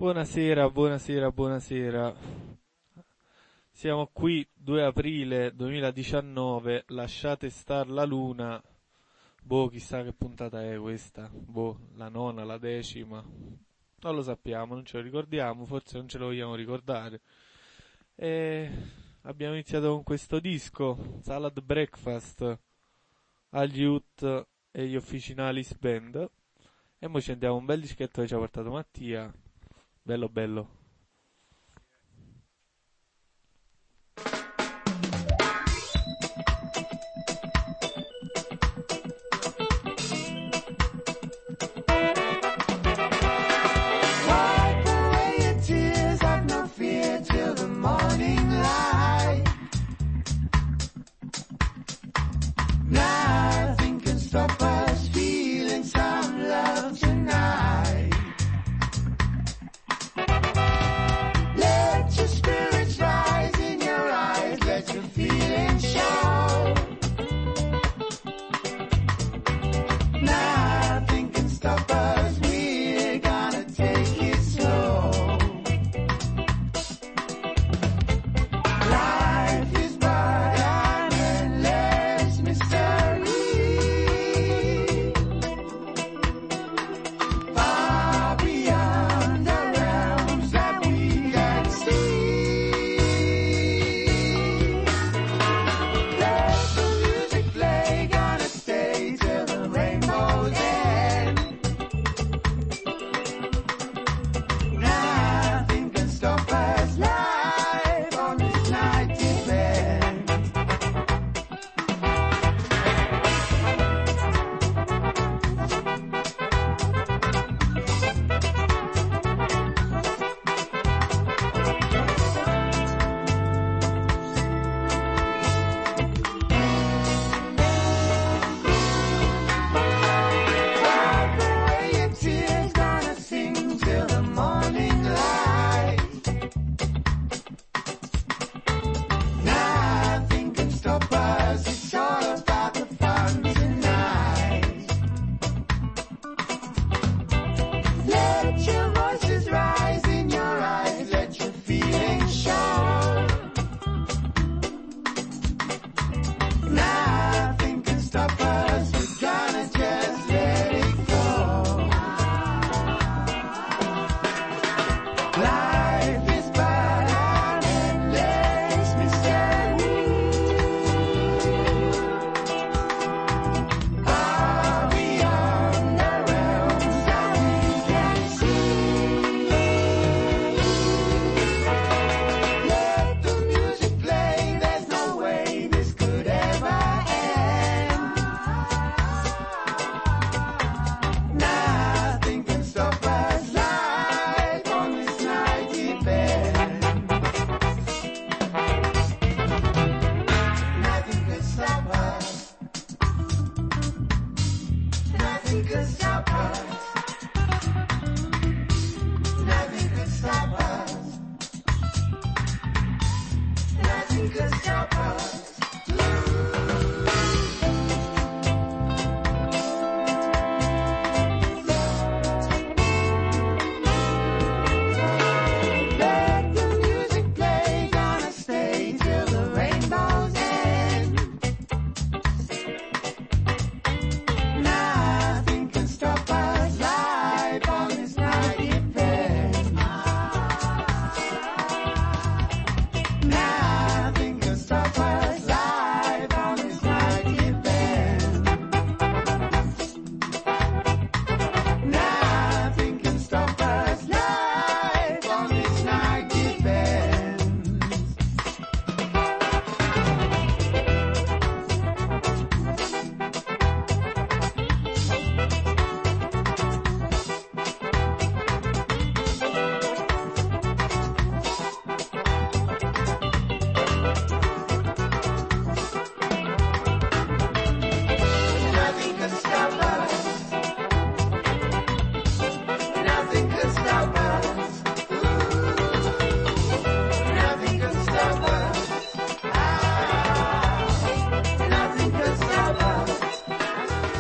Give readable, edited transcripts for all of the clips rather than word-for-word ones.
Buonasera, buonasera, buonasera. Siamo qui 2 aprile 2019, lasciate star la luna. Boh, chissà che puntata è questa. Boh, la nona, la decima. Non lo sappiamo, non ce lo ricordiamo, forse non ce lo vogliamo ricordare. E abbiamo iniziato con questo disco, Salad Breakfast, agli Youth e gli Officinalis Band. E poi ci andiamo un bel dischetto che ci ha portato Mattia. Bello bello.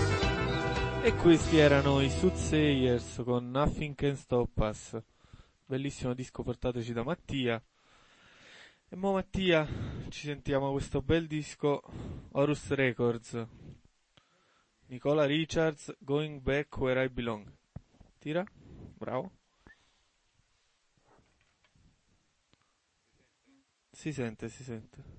E questi erano i Soothsayers con Nothing Can Stop Us. bellissimo disco portateci da Mattia. E mo Mattia, ci sentiamo questo bel disco Horus Records, Nicola Richards, Going Back Where I Belong. Tira, bravo. Si sente, si sente.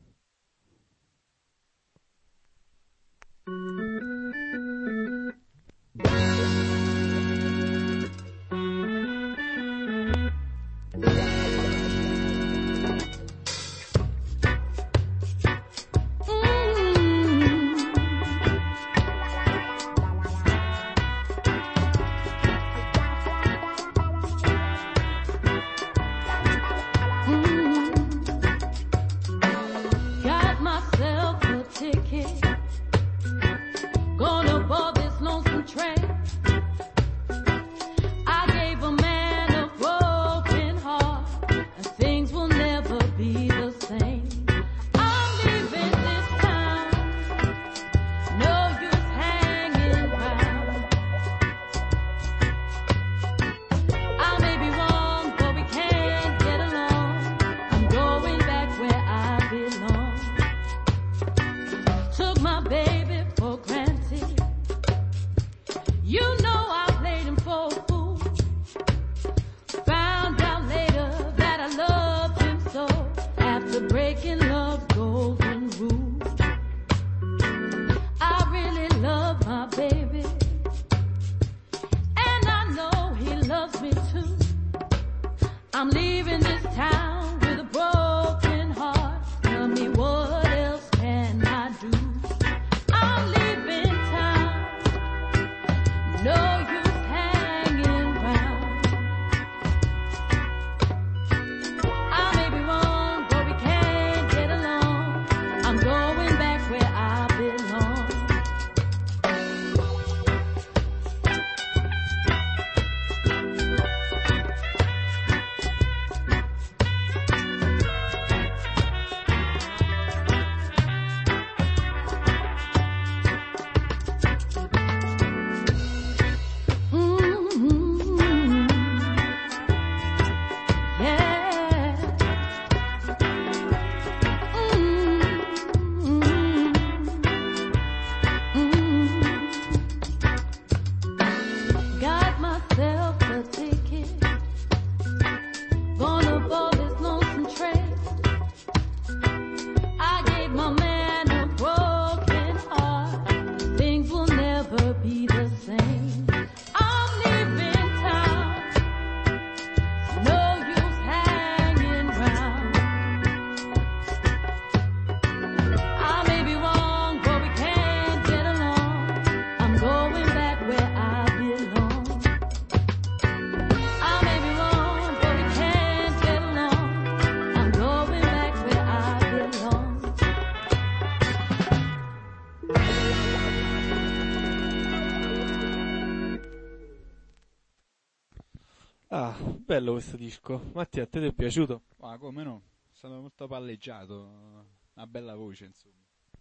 Ah, bello questo disco. Mattia, a te ti è piaciuto? Ma come no? È stato molto palleggiato, una bella voce, insomma.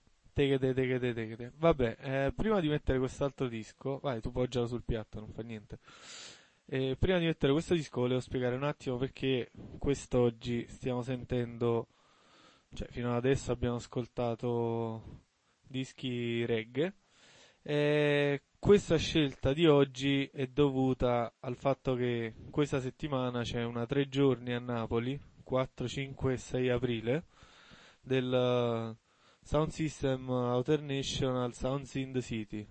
Tegete. Vabbè, prima di mettere quest'altro disco, vai, tu poggialo sul piatto, non fa niente. Prima di mettere questo disco volevo spiegare un attimo perché quest'oggi stiamo sentendo, cioè fino ad adesso abbiamo ascoltato dischi reggae. Questa scelta di oggi è dovuta al fatto che questa settimana c'è una 3 giorni a Napoli, 4, 5 e 6 aprile, del Sound System International Sounds in the City.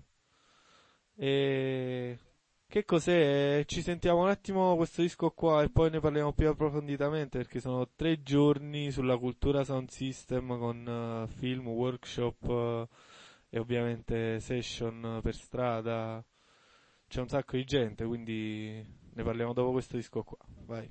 E che cos'è? Ci sentiamo un attimo questo disco qua e poi ne parliamo più approfonditamente perché sono 3 giorni sulla cultura sound system con film, workshop e ovviamente session per strada. C'è un sacco di gente, quindi ne parliamo dopo questo disco qua. Vai.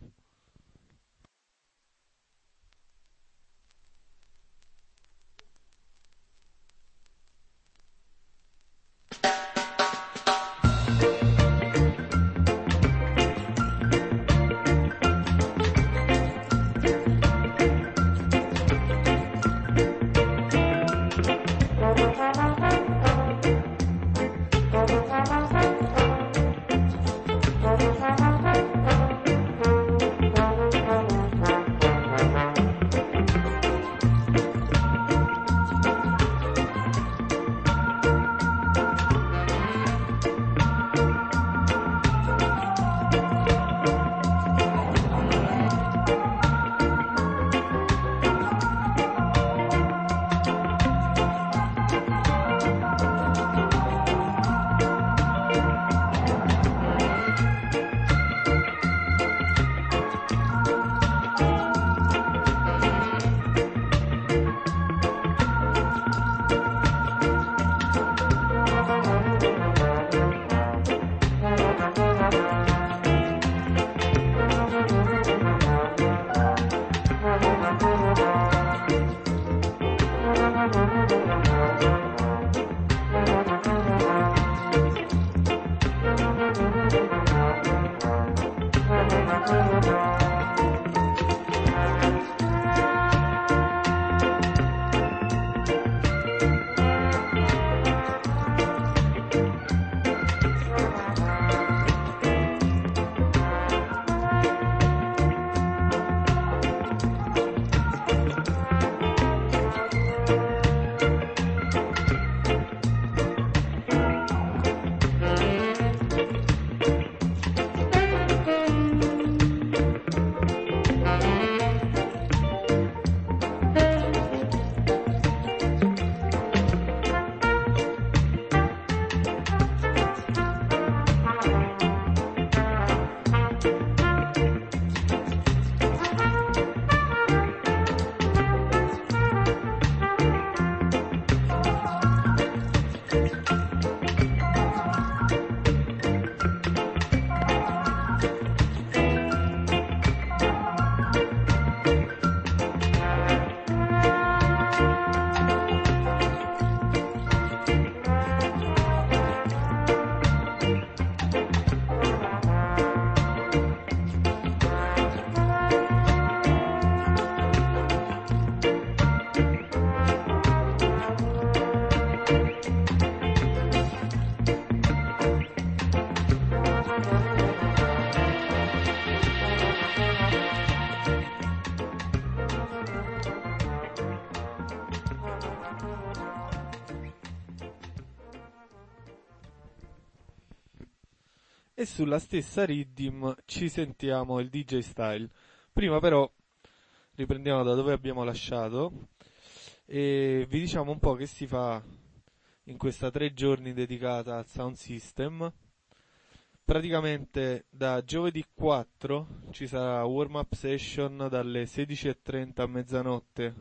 e sulla stessa Riddim ci sentiamo il DJ Style. Prima però riprendiamo da dove abbiamo lasciato e vi diciamo un po' che si fa in questa 3 giorni dedicata al sound system. Praticamente da giovedì 4 ci sarà warm up session dalle 16:30 a mezzanotte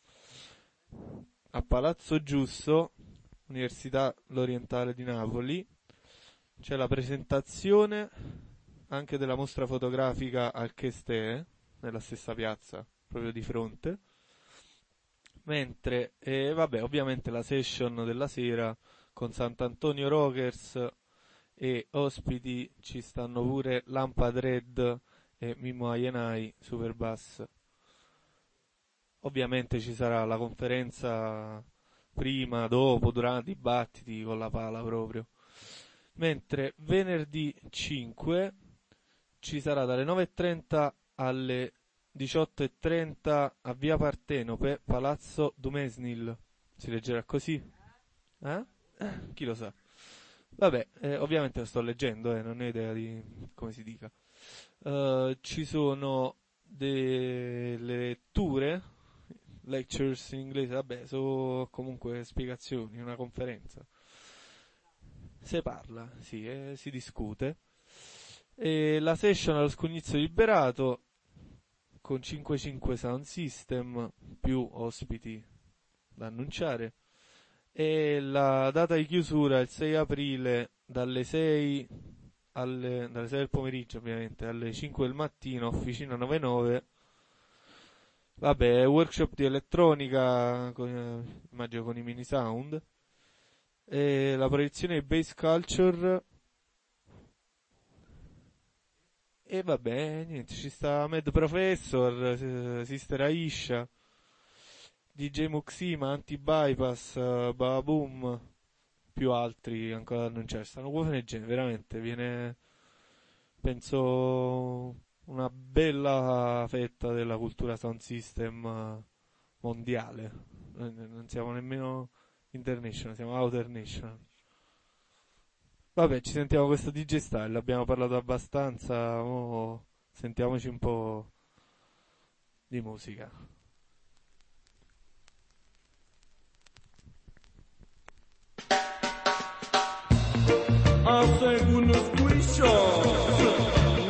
a Palazzo Giusto, Università L'Orientale di Napoli. C'è la presentazione anche della mostra fotografica al Chestee, nella stessa piazza, proprio di fronte. Mentre, ovviamente la session della sera con Sant'Antonio Rockers e ospiti ci stanno pure Lampad Red e Mimmo Aienai, super bass. Ovviamente ci sarà la conferenza prima, dopo, durante i dibattiti con la pala proprio. Mentre venerdì 5 ci sarà dalle 9:30 alle 18:30 a Via Partenope, Palazzo Dumesnil. Si leggerà così? Chi lo sa? Vabbè, ovviamente lo sto leggendo, non ho idea di come si dica. Ci sono delle letture, lectures in inglese, vabbè, sono comunque spiegazioni, una conferenza. Si parla, sì, si discute. E la session allo Scugnizzo Liberato con 5 sound system più ospiti da annunciare. E la data di chiusura è il 6 aprile dalle 6 del pomeriggio, ovviamente, alle 5 del mattino, Officina 99. Vabbè, workshop di elettronica, immagino con i mini sound. E la proiezione di Bass Culture. E vabbè, niente, ci sta Mad Professor, Sister Aisha, DJ Muxima, Anti-Bypass, Baboom, più altri ancora da annunciare. Stanno buone gente, veramente, viene, penso, una bella fetta della cultura sound system mondiale. Non siamo nemmeno international, siamo outer national. Vabbè, ci sentiamo questo DJ Style, abbiamo parlato abbastanza, sentiamoci un po' di musica. I say goodness gracious,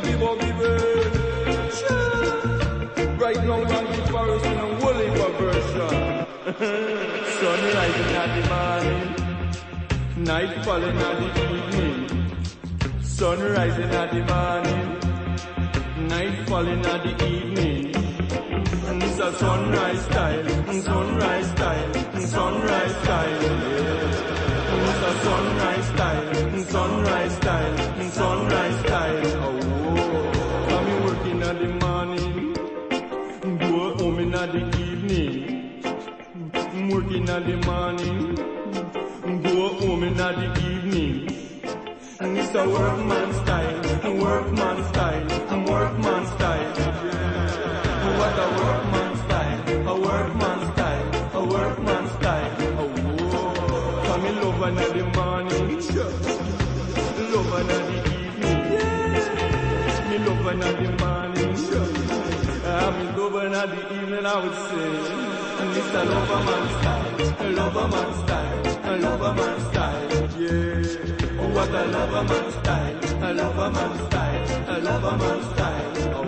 right now on the forest in a woolly version. Sun rising at the morning, night falling at the evening. Sun rising at the morning, night falling at the evening. And it's a sunrise style, sunrise style, sunrise style. Yeah. It's a sunrise style, sunrise style, sunrise style. Oh, I'm working at the morning, go home in at the evening. I'm working at the morning, go home in at the evening. And it's a workman style, workman style, workman style. Yeah. What a workman style, a workman style, a workman style. Oh, come in love at the morning, love at the evening, me love at the morning, I'm in love at the evening, I would say. And it's a lover man style, a lover man style, a lover man style, yeah. What a lover man style, a lover man style, a lover man style. Oh,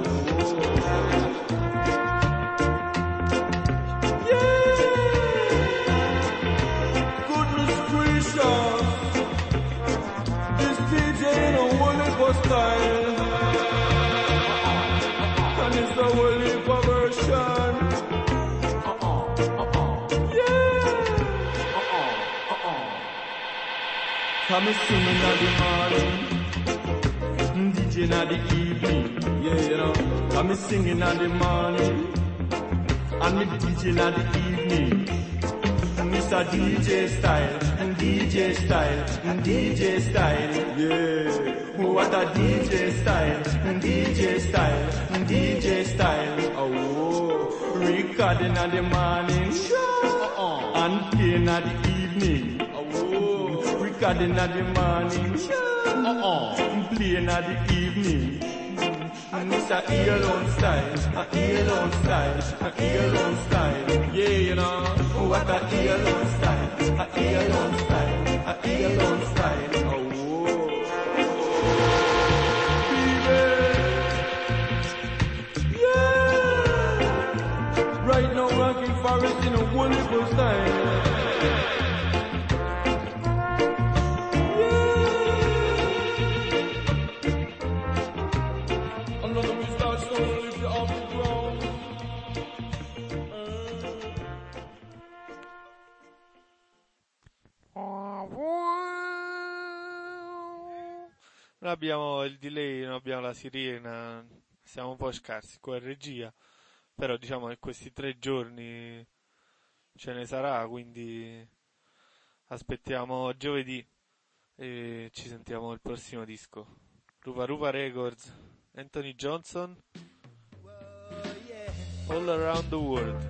yeah. Goodness gracious, this DJ in a wonderful style, and it's a wonderful version. Come singing at the morning, DJ at the evening, yeah, you know. Come singing at the morning, and me DJ at the evening. And it's a DJ style, and DJ style, and DJ style, yeah. What a DJ style, and DJ style, and DJ style. Oh, recording at the morning, and playing at the evening. Recording at the morning, playing at the evening. And it's a earlone style, a earlone style, a earlone style. Yeah, you know, what a earlone style, a earlone style, a earlone style. Oh, whoa. Baby. Yeah. Right now, rocking forest in a wonderful style. Non abbiamo il delay, non abbiamo la sirena, siamo un po' scarsi qua in regia, però diciamo che questi 3 giorni ce ne sarà, quindi aspettiamo giovedì e ci sentiamo il prossimo disco. Ruva Ruva Records, Anthony Johnson, All Around the World.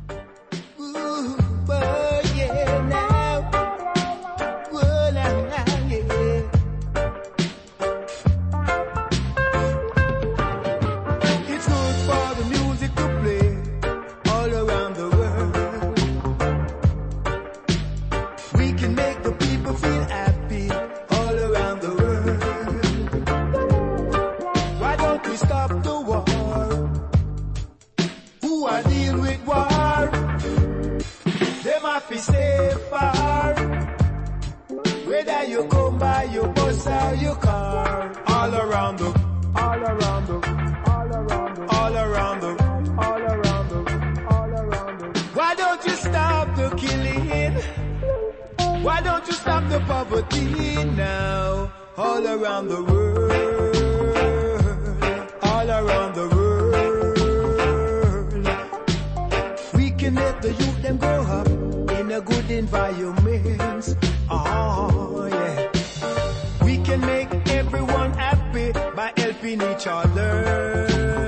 Whether you come by your bus or your car, all around the, all around the, all around the, all around the, all around the, all around the. Why don't you stop the killing? Why don't you stop the poverty now? All around the world, all around the world. We can let the youth them grow up in a good environment. Oh yeah, we can make everyone happy by helping each other.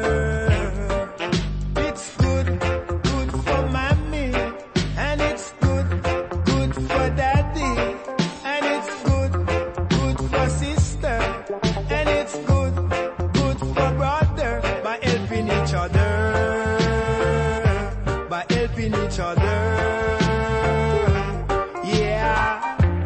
It's good, good for mommy, and it's good, good for daddy, and it's good, good for sister, and it's good, good for brother by helping each other, by helping each other. Yeah.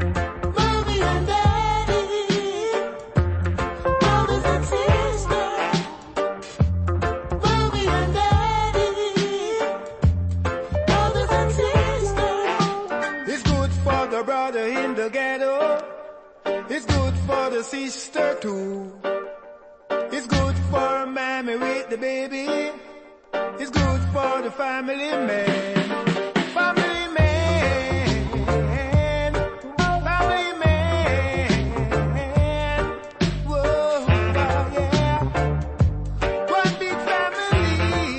It's good for the sister too. It's good for mommy with the baby. It's good for the family man. Family man. Family man. Whoa, yeah. One big family.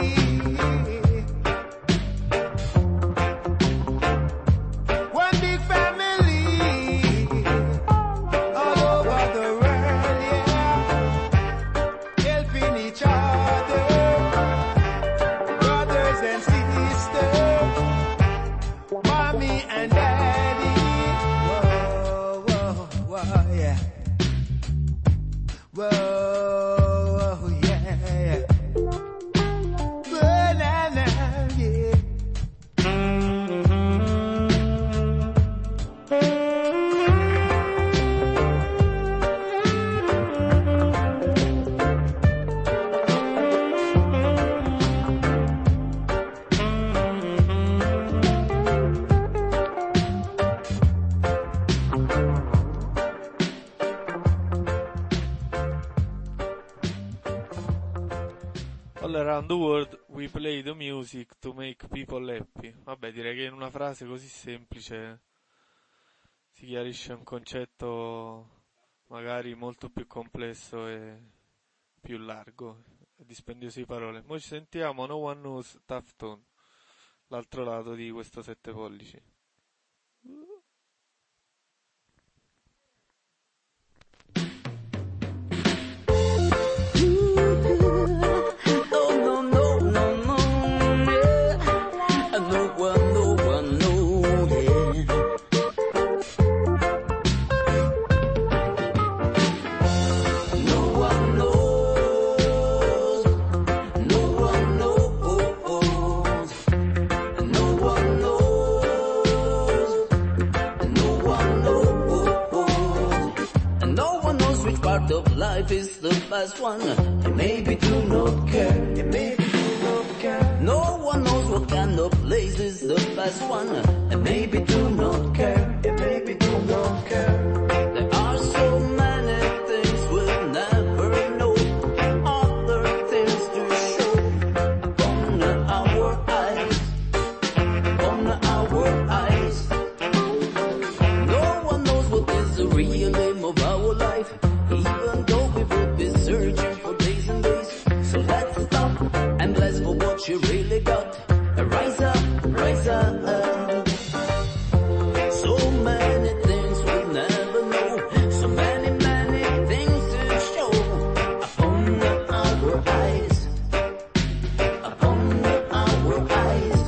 One big family. All around the world we play the music to make people happy. Vabbè, direi che in una frase così semplice si chiarisce un concetto magari molto più complesso e più largo e dispendioso di parole. Noi ci sentiamo No One Knows Tough Tone, l'altro lato di questo 7 pollici. the fast one. And maybe do not care. And maybe do not care. No one knows what kind of place is the fast one. And maybe do not care. And maybe do not care. There are so many things we'll never know. Other things to show upon our eyes. Upon our eyes. No one knows what is the real aim of our life. Even though we will be searching for days and days. So let's stop and bless for what you really got. Rise up, rise up. So many things we'll never know. So many, many things to show. Upon our eyes. Upon our eyes.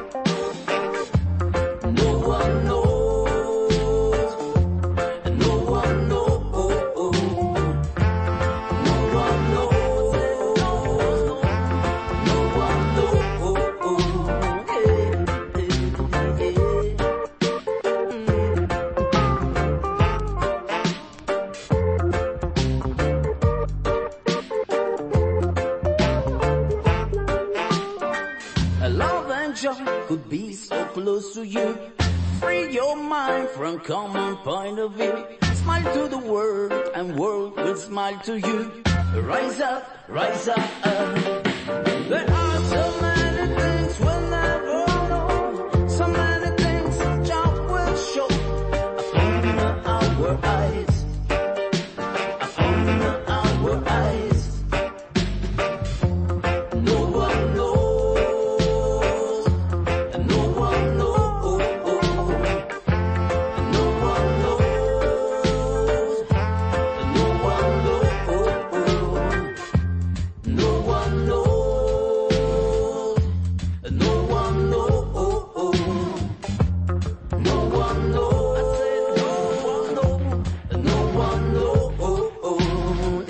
No one knows. No one knows. No one knows. No one knows. Love and joy could be so close to you. Free your mind from common point of view. Smile to the world and world will smile to you. Rise up, rise up. There are so many things we'll never know. So many things job will show. Upon our eyes. Upon our eyes. No one knows. No one knows. No one knows. No one knows. No one knows. No one knows. No one knows. I said no one knows. No one knows.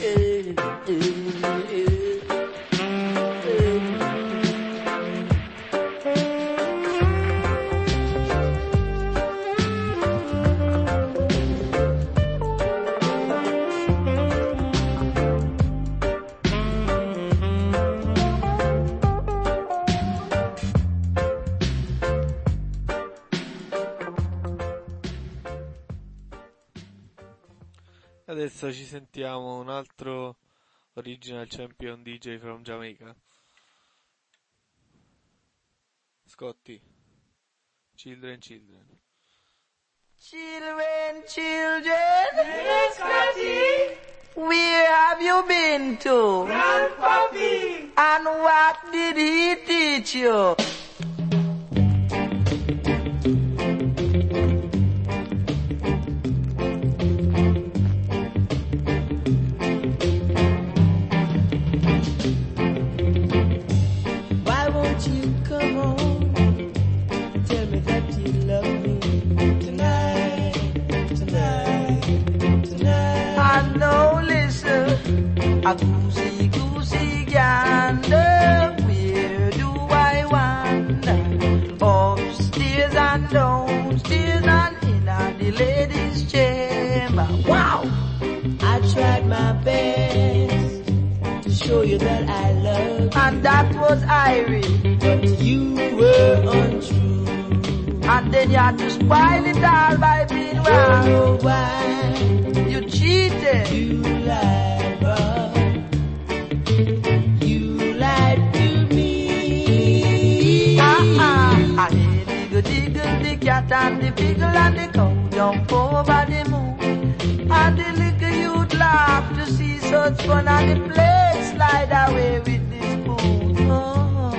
Adesso ci sentiamo un altro original champion DJ from Jamaica. Scotty. Children. Children, yes, Scotty. Where have you been to? Grandpappy. And what did he teach you? Why won't you come home? Tell me that you love me tonight. I know, listen, a goosey gander. Where do I wander? Upstairs and downstairs and in the ladies' chamber. Wow! I tried my best to show you that I love you. And that was Irie. But you were untrue. And then you had to spoil it all by being wrong. Oh, why? You cheated. You lied, bro. You lied to me. I hear diggle, the cat and the beagle and the cow jump over the moon. And the little you'd laugh to see such fun and the plate slide away with the spoon. Oh.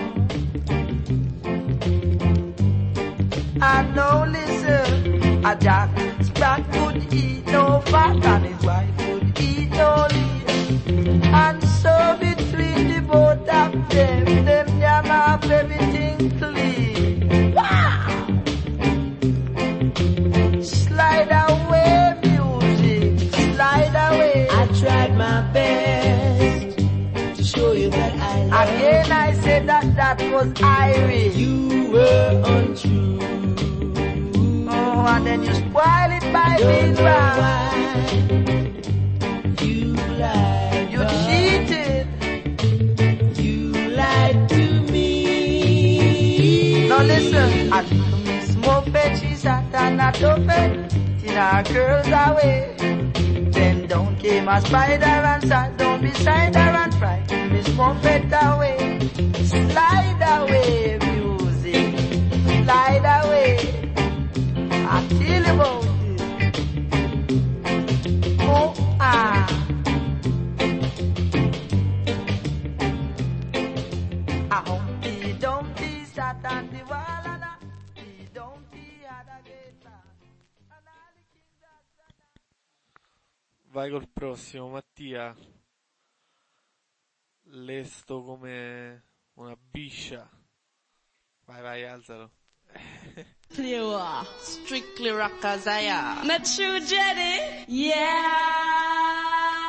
And now listen, a Jack's back could eat no fat and his wife could eat no lean. And so between the both of them jam up everything clean. Wow! Slide away music, slide away. I tried my best to show you that I love you. Again I said that was Irie. You were untrue. Oh, and then you spoil it by being wrong. You lied. You start open in our girls' away. Then down came a spider and sat down beside her and frightened Miss Muffet away. Slide away, music, slide away. I tell you about it. Oh, ah. A Humpty Dumpty sat on the wall and a Humpty Dumpty had a great ball. And all the kings that Vai col prossimo, Mattia. Lesto come una biscia. Vai, alzalo. Pure, strictly rockers I am. Not true, Jenny? Yeah.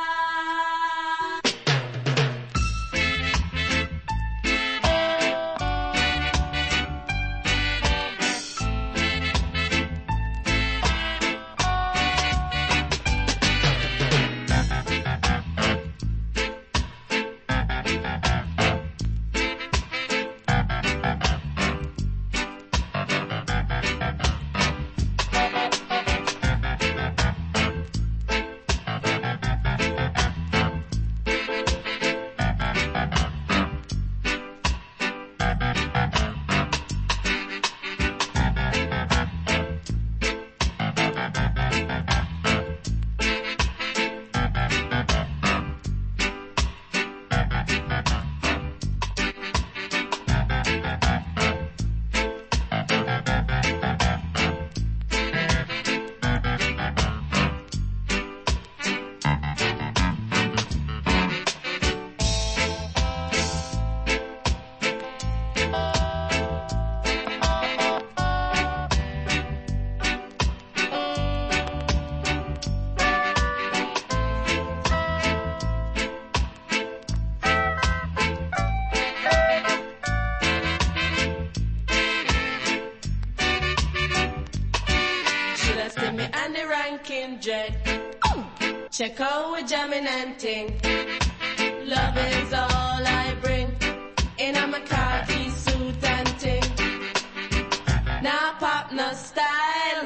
Jet. Check out with jamming and ting. Love is all I bring in a my khaki suit and ting. Now pop no style.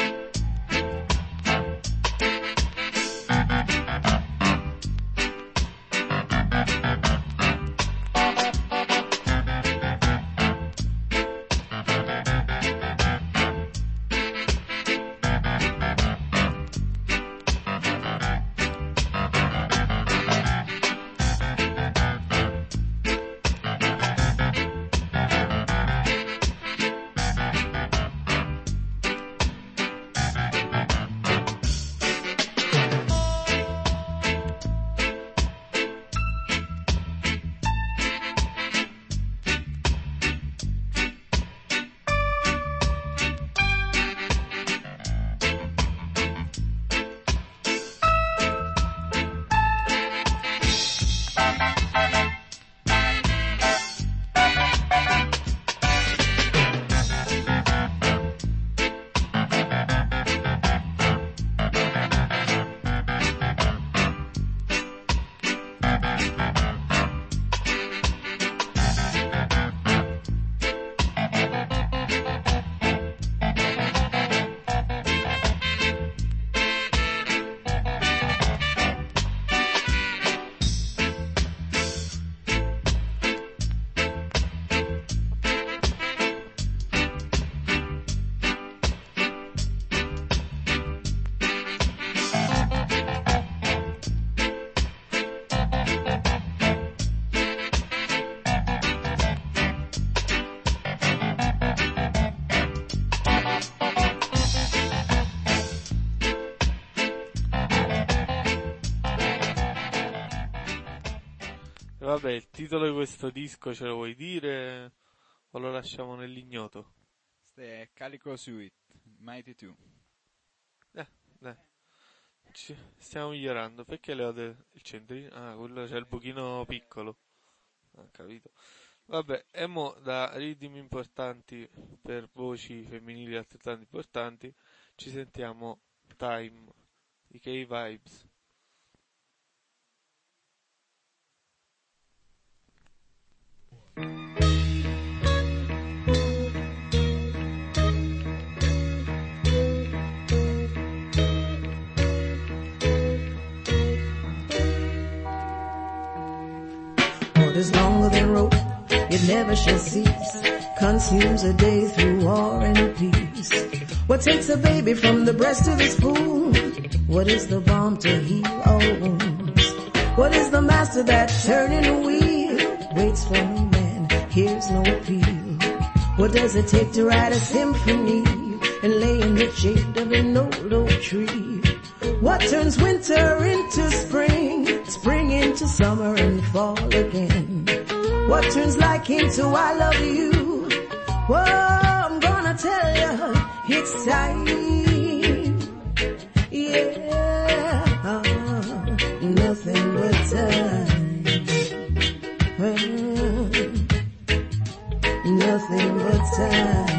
Vabbè, il titolo di questo disco ce lo vuoi dire o lo lasciamo nell'ignoto? Questo è Calico Suite, Mighty 2. Dai. Stiamo migliorando. Perché le ho il centrino? Ah, quello c'è il buchino piccolo. Ah, capito. Vabbè, e mo da ritmi importanti per voci femminili altrettanto importanti ci sentiamo Time, i K-Vibes. is longer than rope, it never shall cease. Consumes a day through war and peace. What takes a baby from the breast to the spoon? What is the balm to heal all wounds? What is the master that turning the wheel? Waits for no man, hears no appeal. What does it take to write a symphony and lay in the shade of an old oak tree? What turns winter into spring, spring into summer and fall again? What turns like into I love you? Whoa, I'm gonna tell you, it's time. Yeah, nothing but time. Nothing but time.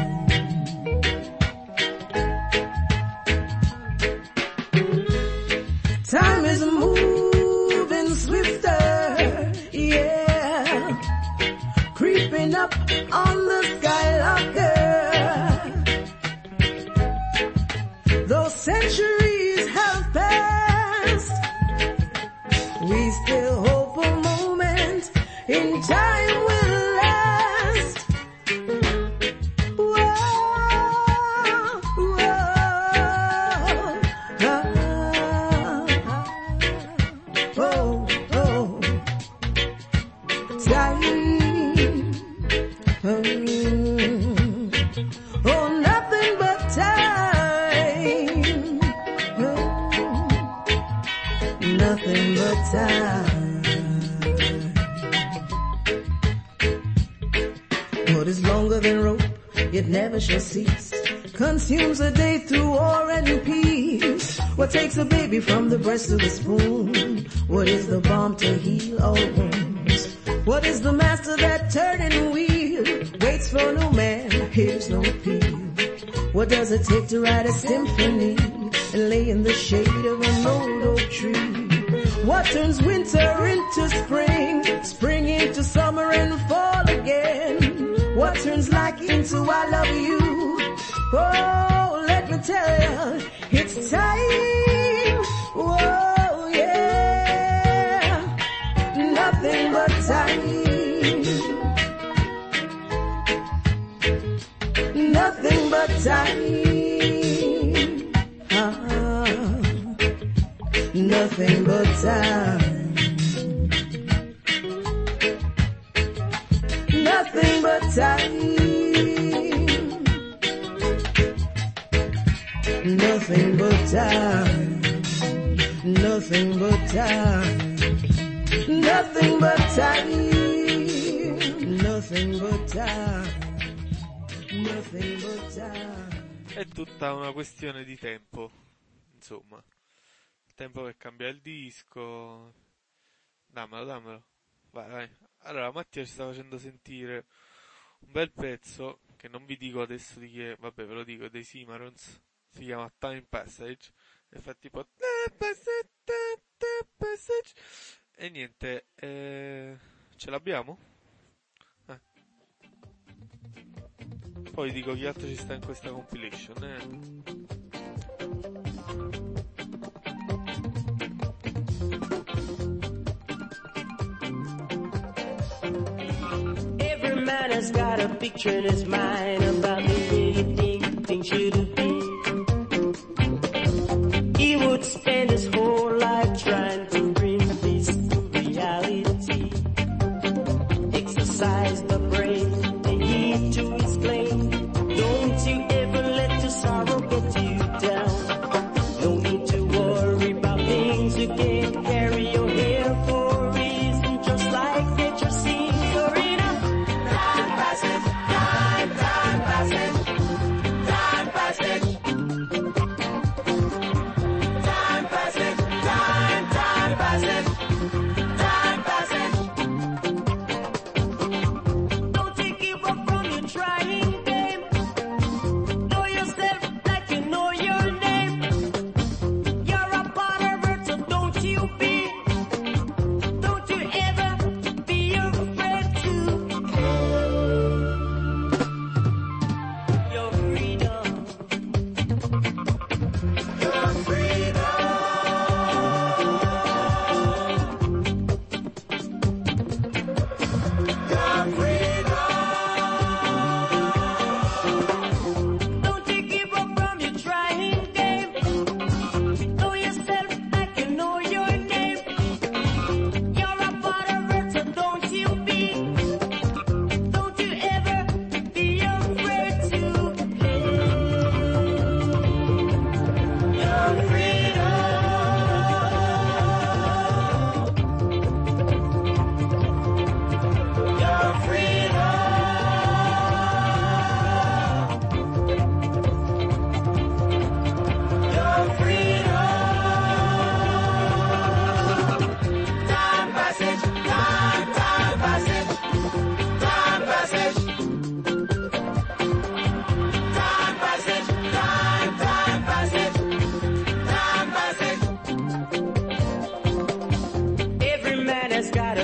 Time is moving swifter, yeah, creeping up on the skylarker. Those centuries have passed, we still hope a moment in time will last. Whoa, whoa, oh, oh, time. Oh, nothing but time. Nothing but time. What is longer than rope, it never shall cease. Consumes a day through war and peace. What takes a baby from the breast to the spoon? What is the balm to heal all wounds? What is the master that turning the wheel? Waits for no man, hears no appeal. What does it take to write a symphony and lay in the shade of an old oak tree? What turns winter into spring, spring into summer and fall again? What turns like into I love you? Oh, let me tell you, it's time. Whoa, yeah, nothing but time. Nothing but time. Nothing but time. Nothing but time. Nothing but time. Nothing but time. Nothing but time. Nothing but time. Nothing but time. È tutta una questione di tempo, insomma. Tempo per cambiare il disco. Dammelo. Vai. Allora, Mattia ci sta facendo sentire un bel pezzo che non vi dico adesso di chi è, vabbè, ve lo dico, dei Cimarrons. Si chiama Time Passage e fa tipo Passage. E niente, ce l'abbiamo? Poi dico chi altro ci sta in questa compilation, Every man has got a picture in his mind about the way he thinks things should be. He would spend his whole life trying to bring this to reality. Exercise the brain, the need to explain. Don't you ever let your sorrow get you down. No need to worry about things you can't carry your hair for a reason, just like nature seems or enough. Time passes, time passes.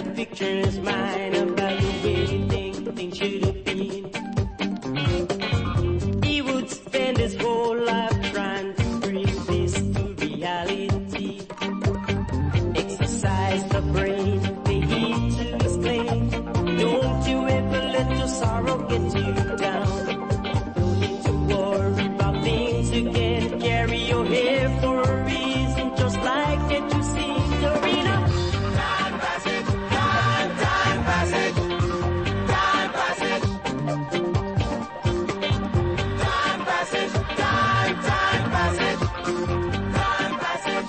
picture in his mind about the way things should have been. He would spend his whole life trying to bring this to reality. Exercise the brain, the heat to explain. Don't you ever let your sorrow get you down. Don't need to worry about things you can't carry your hair for a reason, just like that you see Dorina. Time passage, time passage, time passage, time passage, time passage, time passage.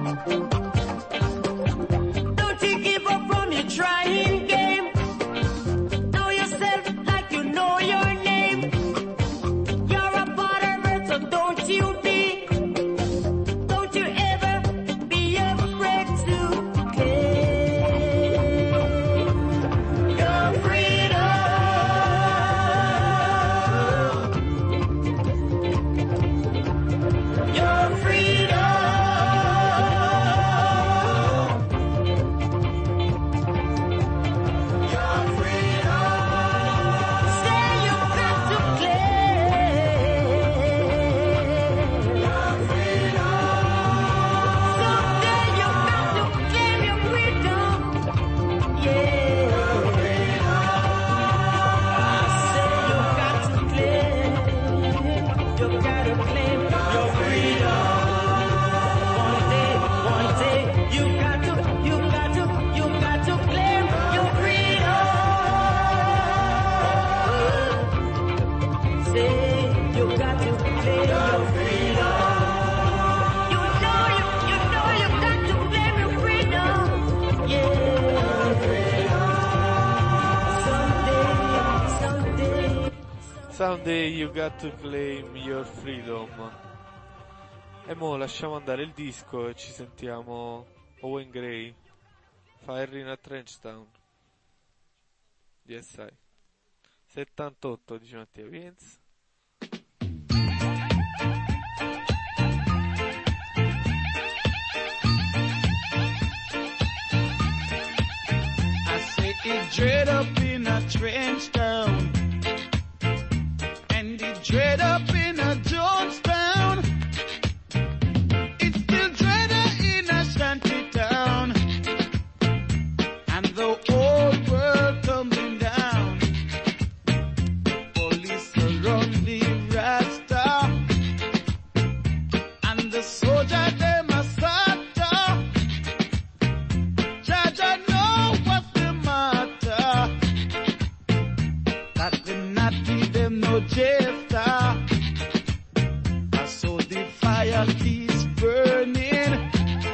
Don't you give up from your trying game. Know yourself like you know your name. You're a part of earth, so don't you ever be afraid to claim your freedom. Your freedom. Your freedom. Say you got to claim your freedom. Someday you got to claim your freedom. Yeah. Your freedom. I say you got to claim. You gotta claim your freedom. One day, you got to claim your freedom. Say you got to claim your freedom. You know you got to claim your freedom. Yeah. Someday you got to claim your freedom. E mo lasciamo andare il disco e ci sentiamo Owen Gray, Fire a Trenchtown. Yes, I. 78, dice Mattia Vince. I say it dread up in a trench town, and it dread up in a Jonestown. It's still dreader in a shanty town, and the whole world tumbling down. Police surround the Rasta, and the soldier them a sata. Jaja know what's the matter, that the natty them no jester. I saw the fire keeps burning,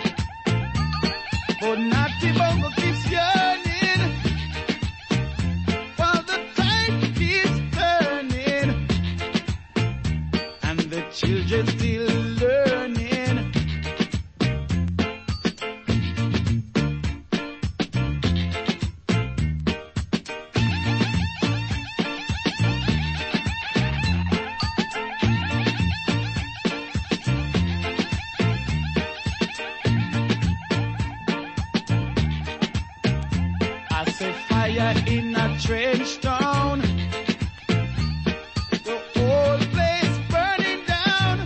but natty bongo keeps yearning, while the tide keeps turning, and the children still learning. I say fire in a trench town, the whole place burning down.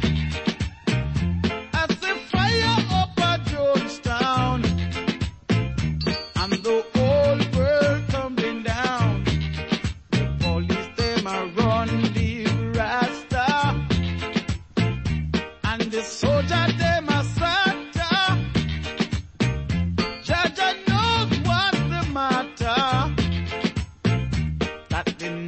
I say fire up at Jonestown, and the whole world tumbling down. The police them a run the Rasta, and the soldier them a sata. Jaja knows what's the matter, that the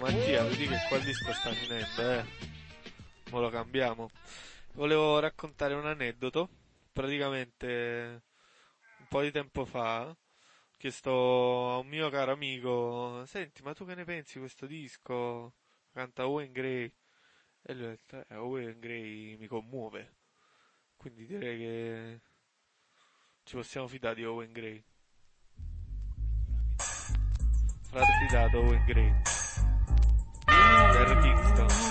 Mattia, vedi che qua il disco sta finendo, Mo lo cambiamo. Volevo raccontare un aneddoto. Praticamente un po' di tempo fa ho chiesto a un mio caro amico: senti, ma tu che ne pensi di questo disco? Canta Owen Gray. E lui ha detto: Owen Gray mi commuove. Quindi direi che ci possiamo fidare di Owen Gray. Frate fidato Owen Gray. Terry Kingston.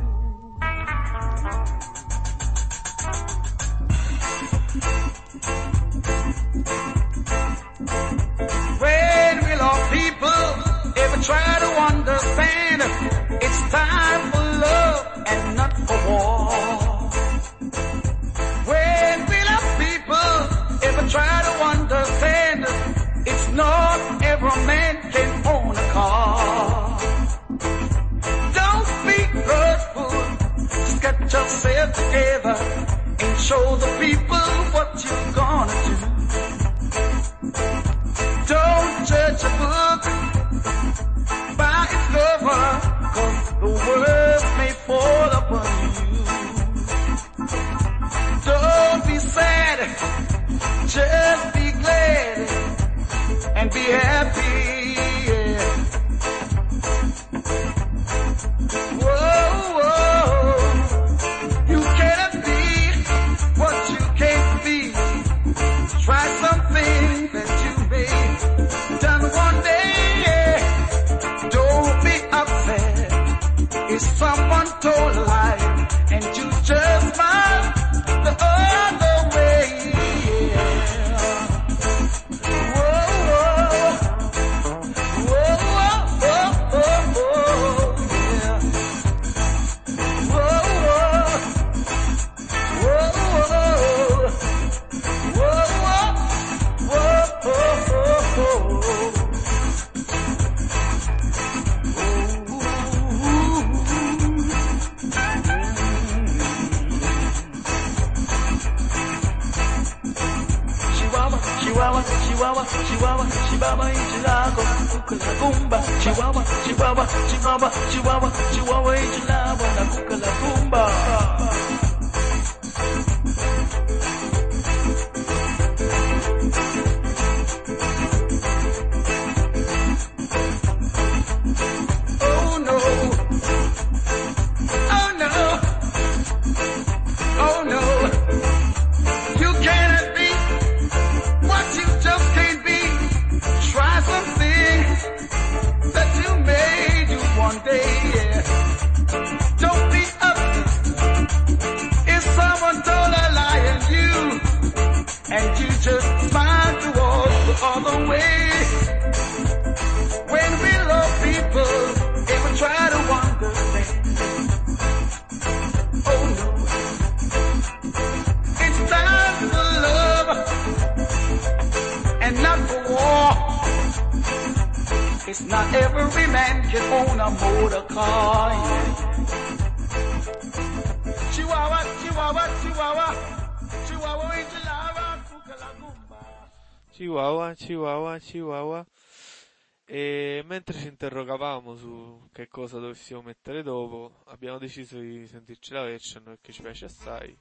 When will our people ever try to understand it's time for love and not for war? When will our people ever try to understand it's not every man can own a car? Don't be hurtful, just get yourself together and show the people what you're gonna do. Don't judge a book by its cover, 'cause the words may fall upon you. Don't be sad, just be glad and be happy. Yeah. Whoa, whoa, you cannot be what you can't be. Try something that you may done one day. Don't be upset if someone told a lie and you just smile the other way. Whoa, whoa, whoa, whoa, whoa, whoa, yeah. Whoa, whoa, whoa, whoa, whoa, whoa, whoa. Chihuahua, Chihuahua, Chihuahua, Chihuahua, Ichilago, Kukala Kumba. Chihuahua, Chihuahua, Chihuahua, Chihuahua, Chihuahua, Ichilago, la Kukala Kumba. It's not every man can own a motor car. Chihuahua, Chihuahua, Chihuahua, Chihuahua, Ichilago, Kukala Kumba. Chihuahua, Chihuahua, Chihuahua. E mentre ci interrogavamo su che cosa dovessimo mettere dopo, abbiamo deciso di sentirci la version perché ci piace assai.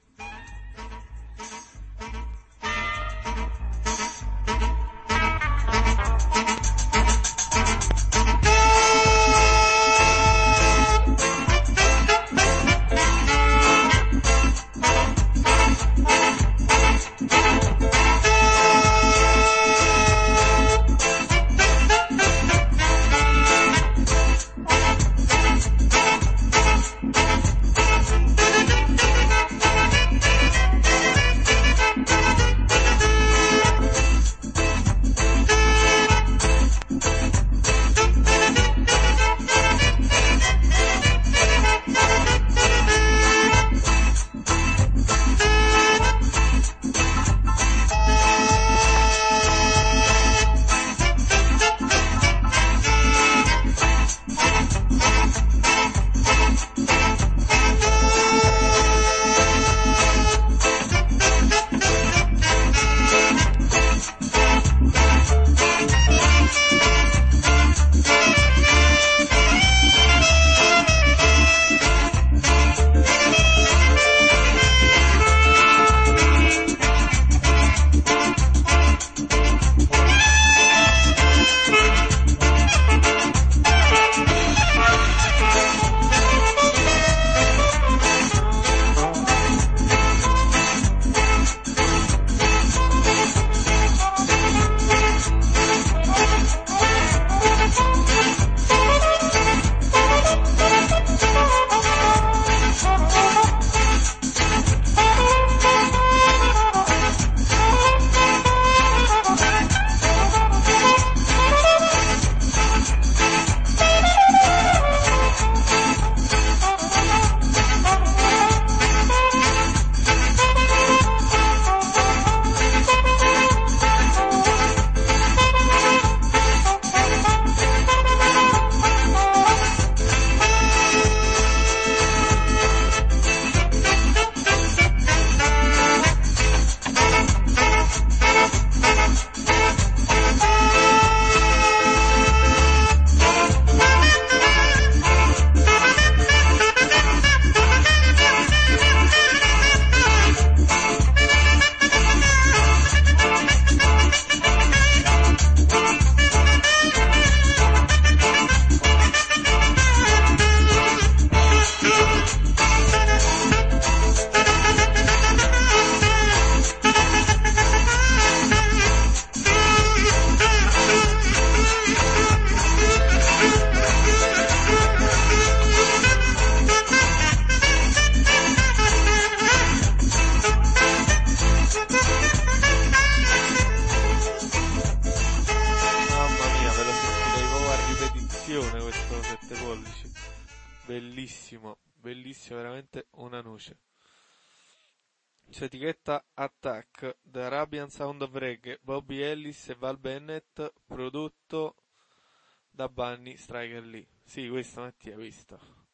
nucione questo 7 pollici, bellissimo, bellissimo, veramente una nuce. Su etichetta Attack, The Arabian Sound of Reggae, Bobby Ellis e Val Bennett, prodotto da Bunny Striker Lee. Sì, questa Mattia, questa.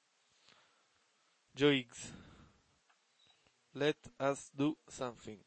Joe Higgs, Let Us Do Something.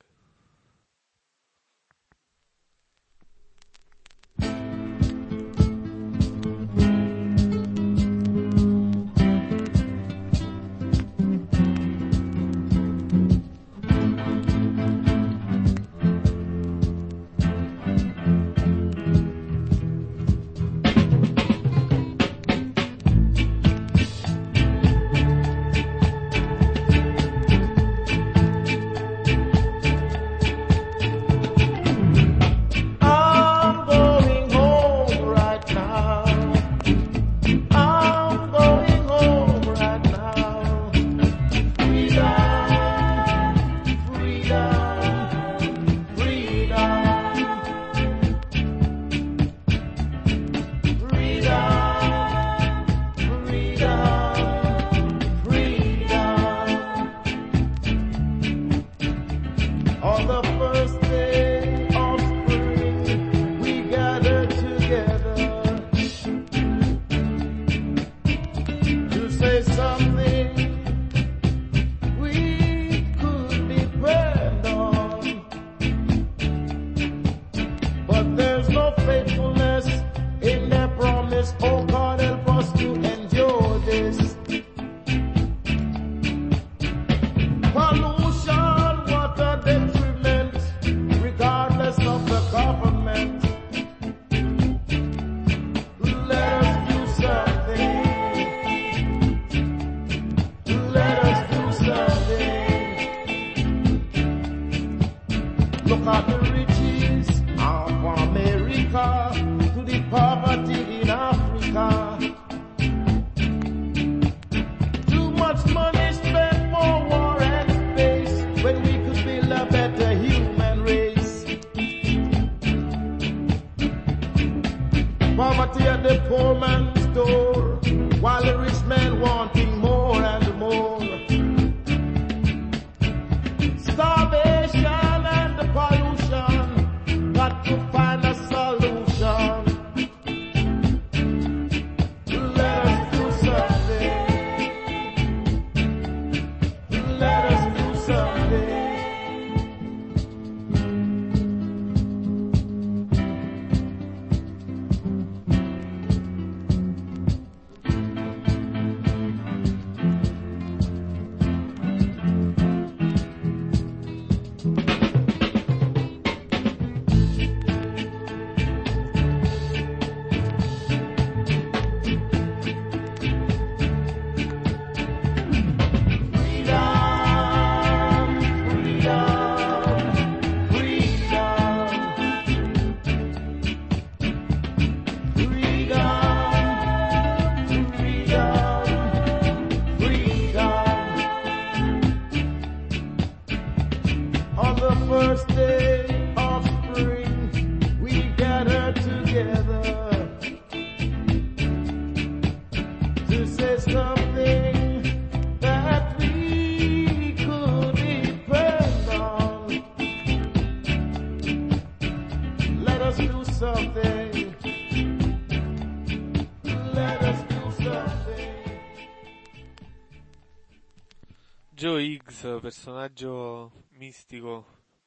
Joe Higgs, personaggio mistico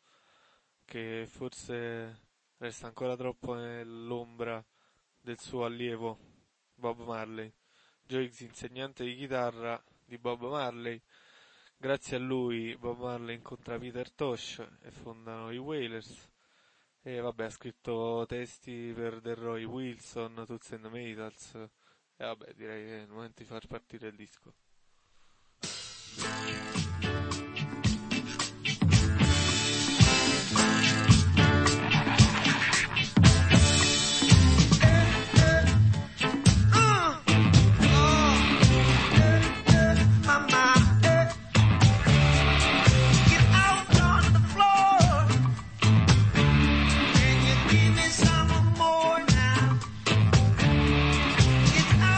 che forse resta ancora troppo nell'ombra del suo allievo Bob Marley. Joe Higgs, insegnante di chitarra di Bob Marley. Grazie a lui Bob Marley incontra Peter Tosh e fondano i Wailers. E vabbè, ha scritto testi per Delroy Wilson, Toots and the Maytals. E vabbè, direi che è il momento di far partire il disco. It's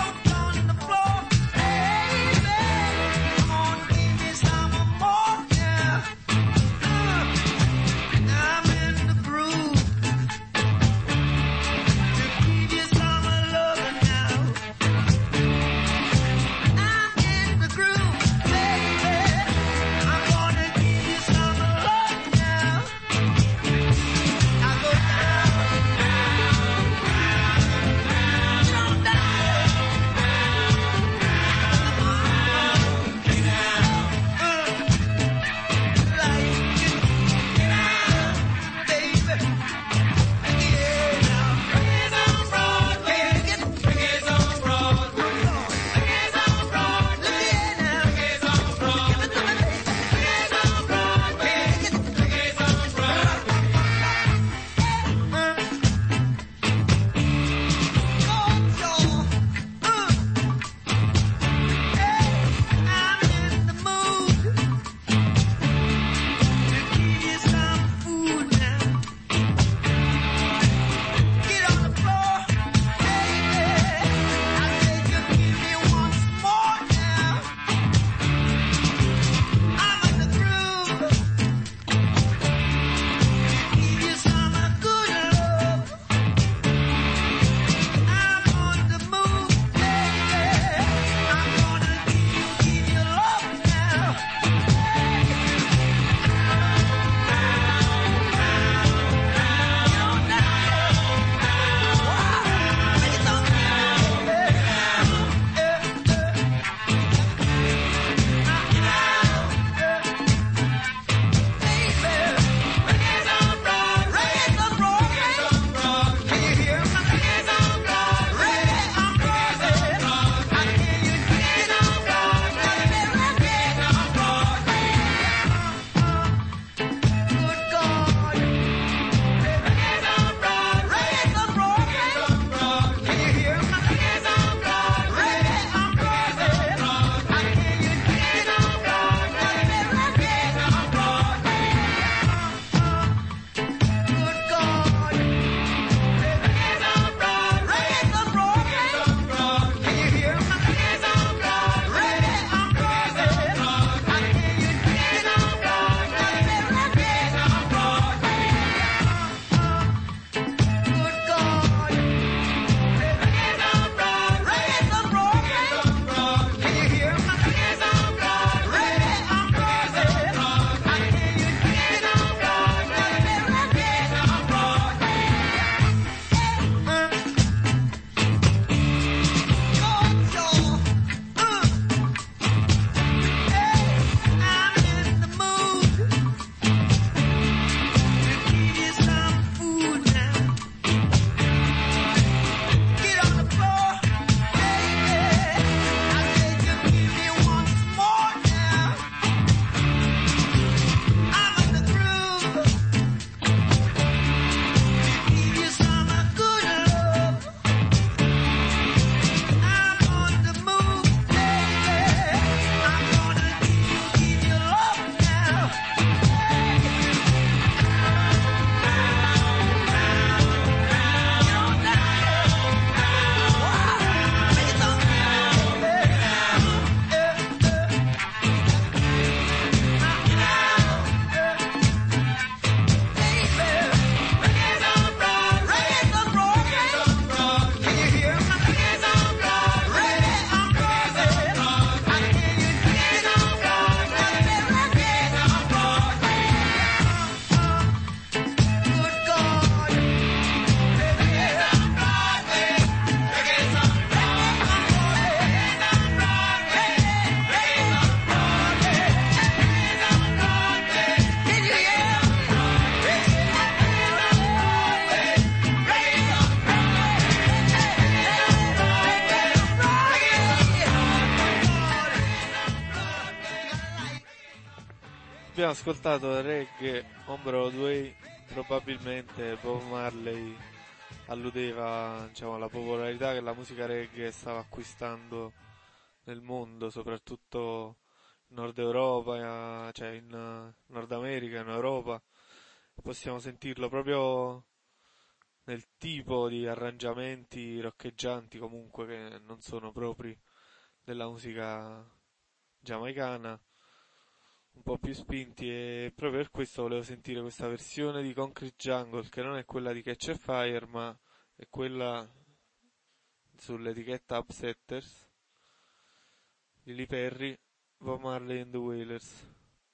Abbiamo ascoltato reggae on Broadway, probabilmente Bob Marley alludeva, diciamo, alla popolarità che la musica reggae stava acquistando nel mondo, soprattutto in Nord Europa, cioè in Nord America, in Europa. Possiamo sentirlo proprio nel tipo di arrangiamenti roccheggianti comunque che non sono propri della musica giamaicana, un po' più spinti, e proprio per questo volevo sentire questa versione di Concrete Jungle, che non è quella di Catch a Fire ma è quella sull'etichetta Upsetters, Lily Perry, Bob Marley and the Wailers.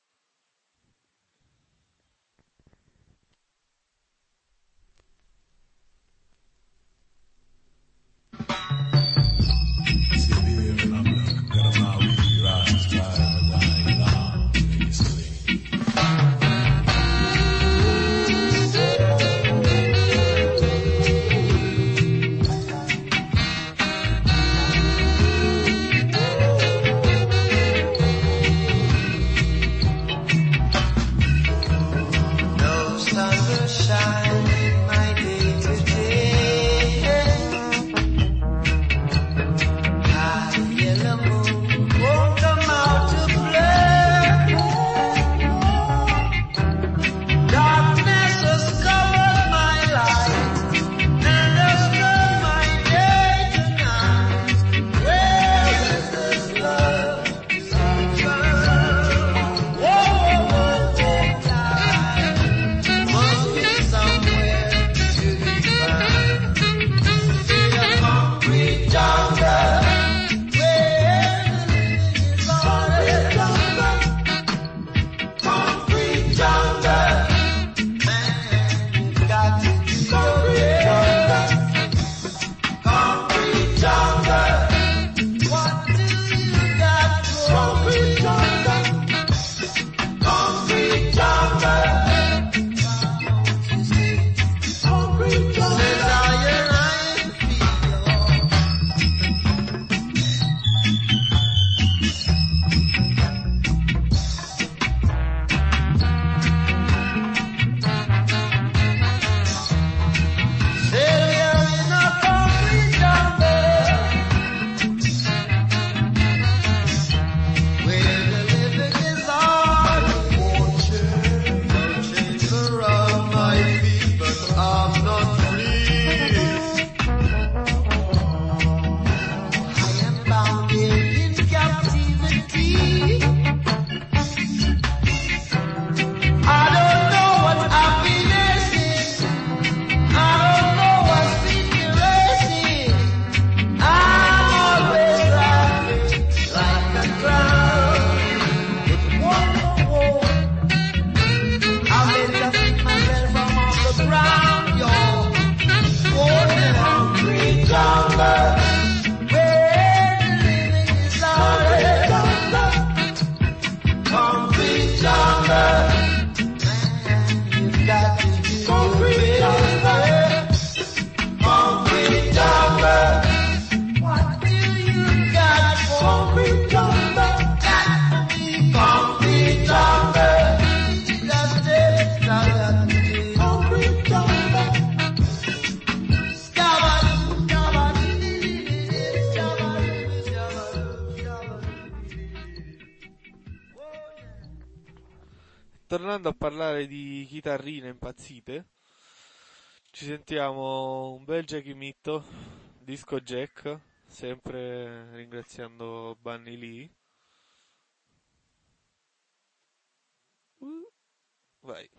Tornando a parlare di chitarrine impazzite, ci sentiamo un bel Jackie Mitto, Disco Jack, sempre ringraziando Bunny Lee. Vai.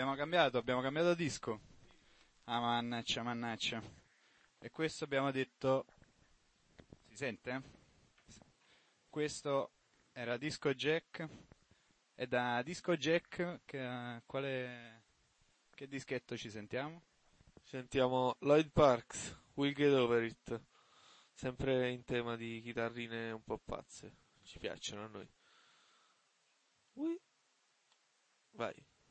abbiamo cambiato disco. Ah, mannaggia. E questo abbiamo detto... Si sente? Questo era Disco Jack. E da Disco Jack, che dischetto ci sentiamo? Sentiamo Lloyd Parks, We'll Get Over It. Sempre in tema di chitarrine un po' pazze. Ci piacciono a noi. Vai.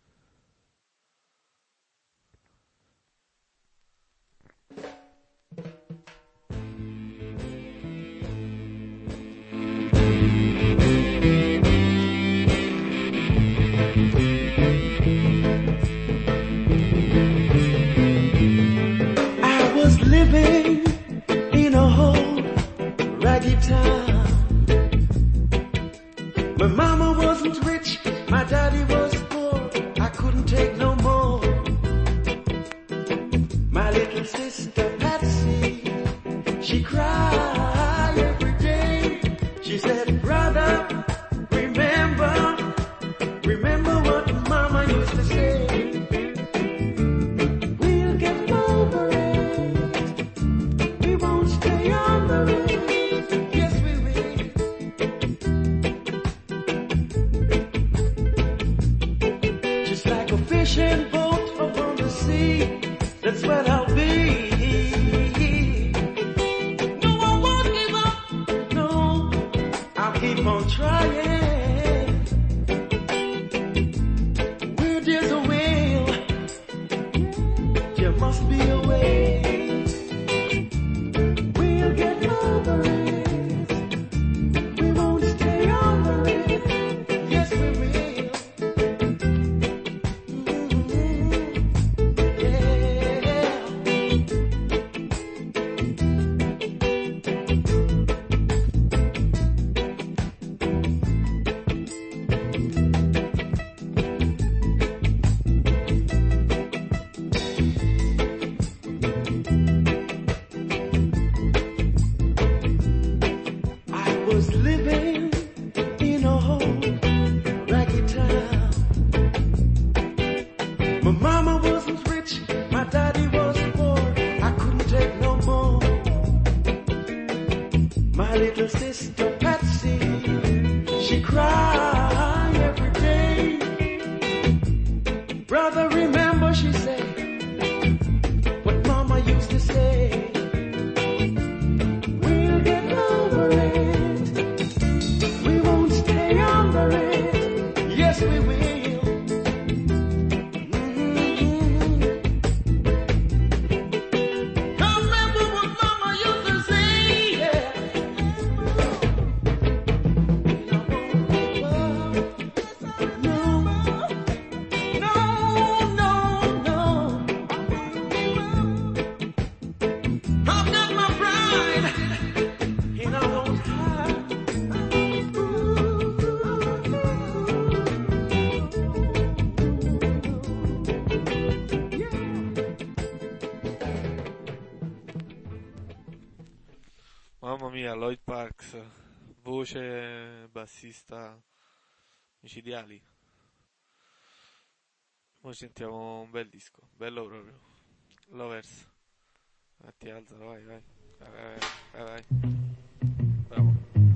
I was living in a whole raggy town. My mama wasn't rich, my daddy was poor. I couldn't take no more. My little sister Patsy, she cried every day. She said, brother, remember what mama used to say. We'll get over it. We won't stay on the road. Yes, we will. Just like a fishing boat upon the sea, that's what I'll be. No, I won't give up. No, I'll keep on trying. Where there's a will, there must be a way. We'll get over it. We won't stay under it. Yes, we will. I was living in a whole raggy town. My mama wasn't rich, my daddy was poor. I couldn't take no more. My little sister Patsy, she cried every day. Brother, remember, she said, what mama used to say. We'll get over it. We won't stay under it. Yes, we will. Remember what mama used to say. Yeah. No, no, no. I've got my pride, and I won't hide. Mamma mia, Lloyd Parks, voce bassista micidiali. Ora sentiamo un bel disco, bello proprio. Lovers. Ti alzalo, vai. Vai. Bravo.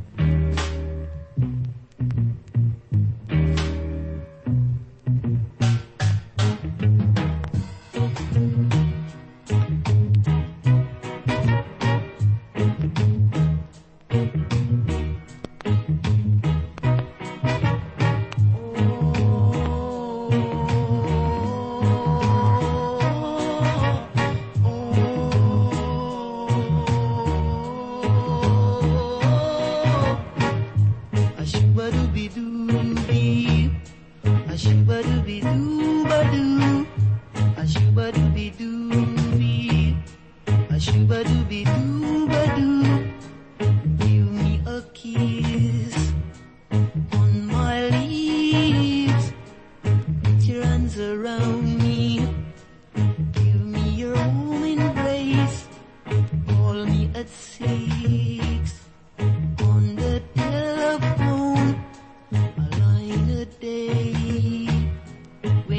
Give me a kiss on my lips. Put your hands around me. Give me your warm embrace. Call me at 6 on the telephone. A line a day.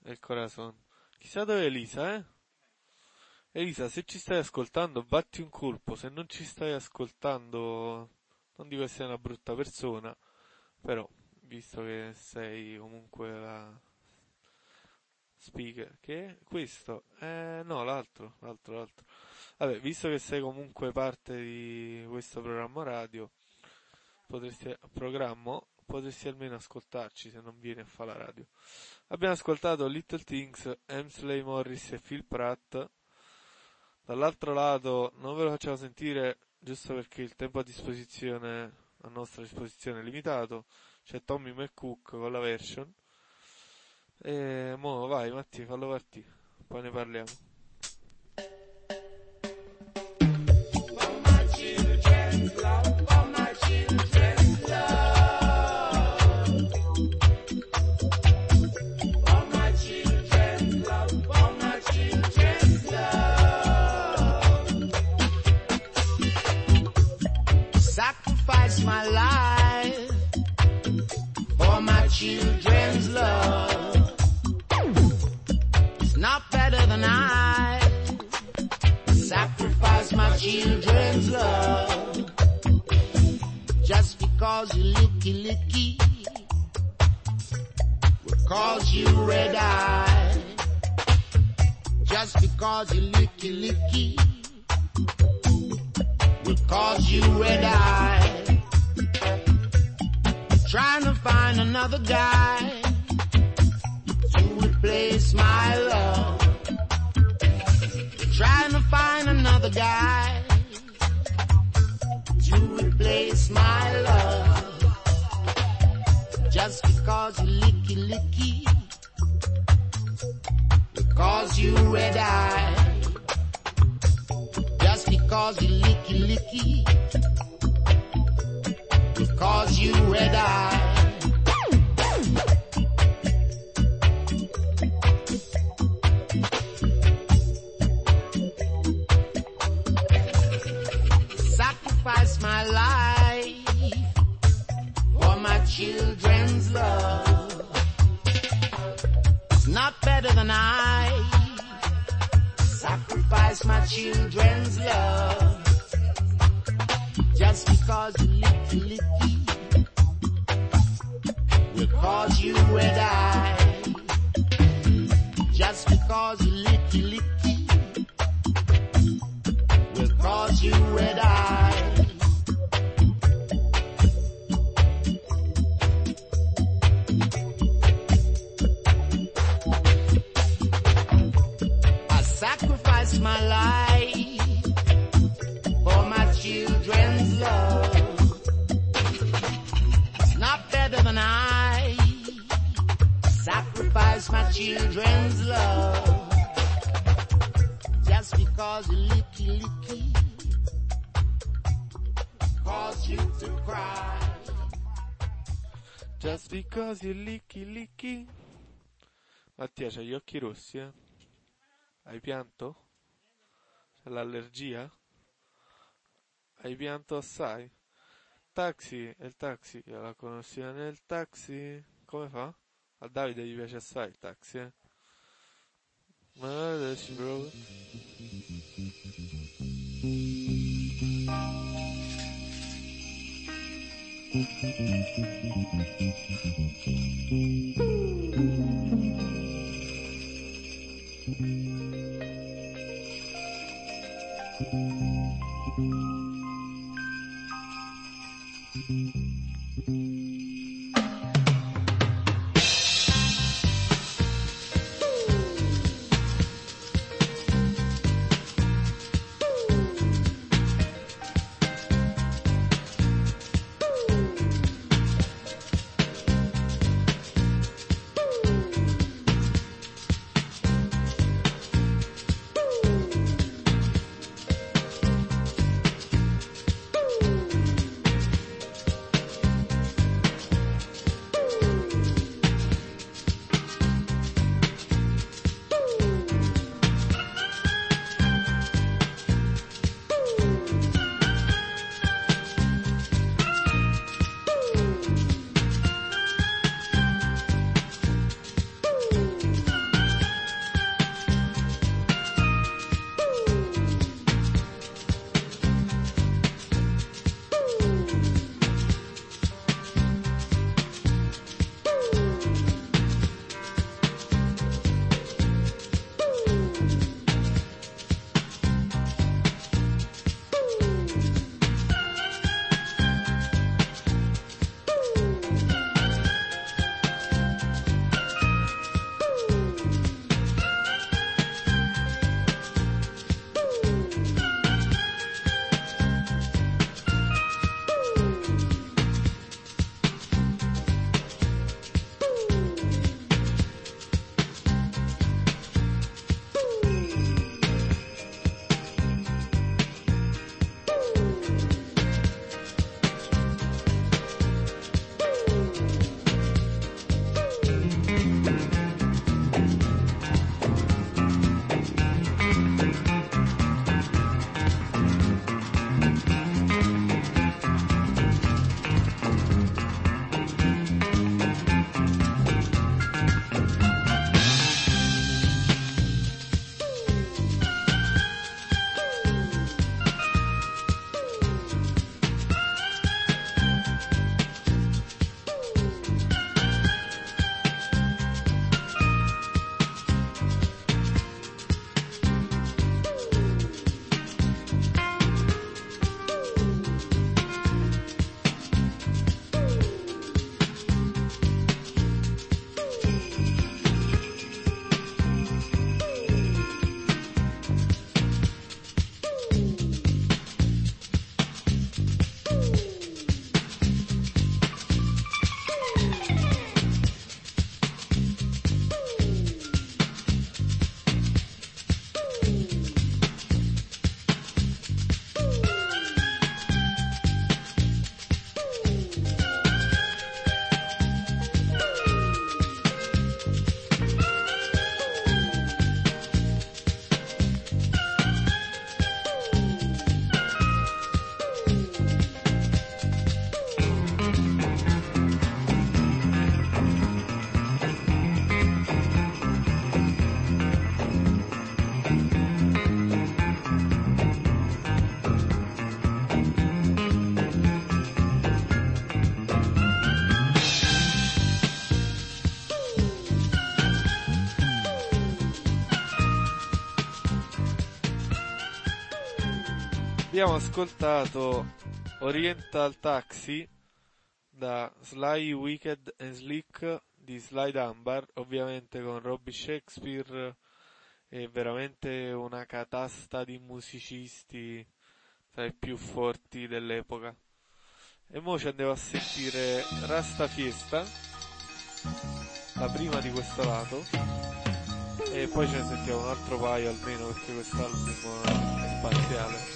El corazon. Chissà dove è Elisa, eh? Elisa, se ci stai ascoltando, batti un colpo. Se non ci stai ascoltando, non dico che sei una brutta persona, però, visto che sei comunque la speaker, che è questo? No, l'altro. Vabbè, visto che sei comunque parte di questo programma radio, potresti almeno ascoltarci se non vieni a fare la radio. Abbiamo ascoltato Little Things, Emsley Morris e Phil Pratt. Dall'altro lato non ve lo facciamo sentire giusto perché il tempo a nostra disposizione è limitato. C'è Tommy McCook con la version. E mo vai Matti, fallo partire, poi ne parliamo. Sacrifice my life for my children's love. It's not better than I sacrifice my children's love. Just because you licky will cause you red eye. Just because you licky will cause you red eye. Trying to find another guy to replace my love. Trying to find another guy to replace my love. Just because you licky will cause you red eye. Just because you licky will cause you red eye. Sacrifice my life for my children's love. It's not better than I sacrifice my children's love. Just because you licky will cause you red eye. Just because you licky will cause you red eye. I sacrifice my life for my children's love. It's not better than I sacrifice my children's love. Just because you licky cause you to cry. Just because you licky. Mattia, c'hai gli occhi rossi, eh? Hai pianto? C'è l'allergia? Hai pianto assai? Taxi, è il taxi, io la conosco nel taxi. Come fa? A Davide gli piace assai il taxi, eh? Bro. Abbiamo ascoltato Oriental Taxi da Sly, Wicked and Slick di Sly Dunbar, ovviamente con Robbie Shakespeare, è veramente una catasta di musicisti tra i più forti dell'epoca. E mo ci andiamo a sentire Rasta Fiesta, la prima di questo lato, e poi ce ne sentiamo un altro paio almeno, perché quest'album è spaziale.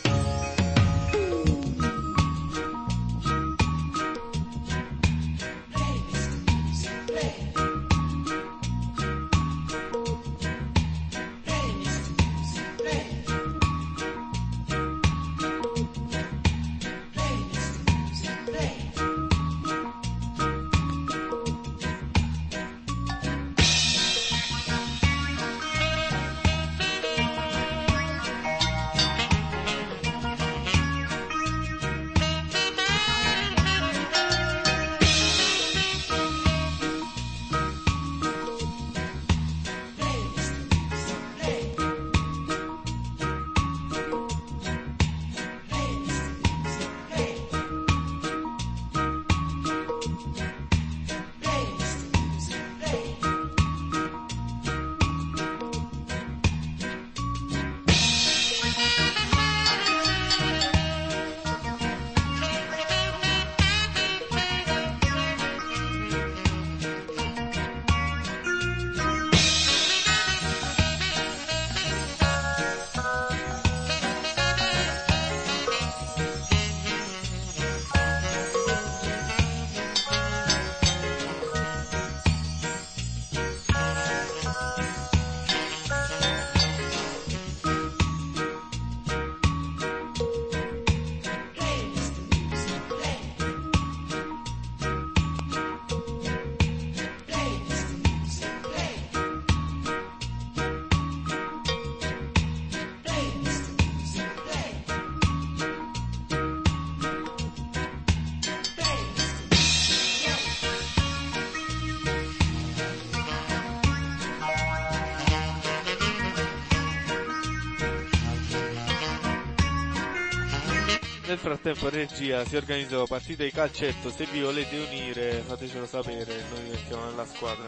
Nel frattempo regia si organizzò partita di calcetto, se vi volete unire fatecelo sapere, noi mettiamo nella squadra.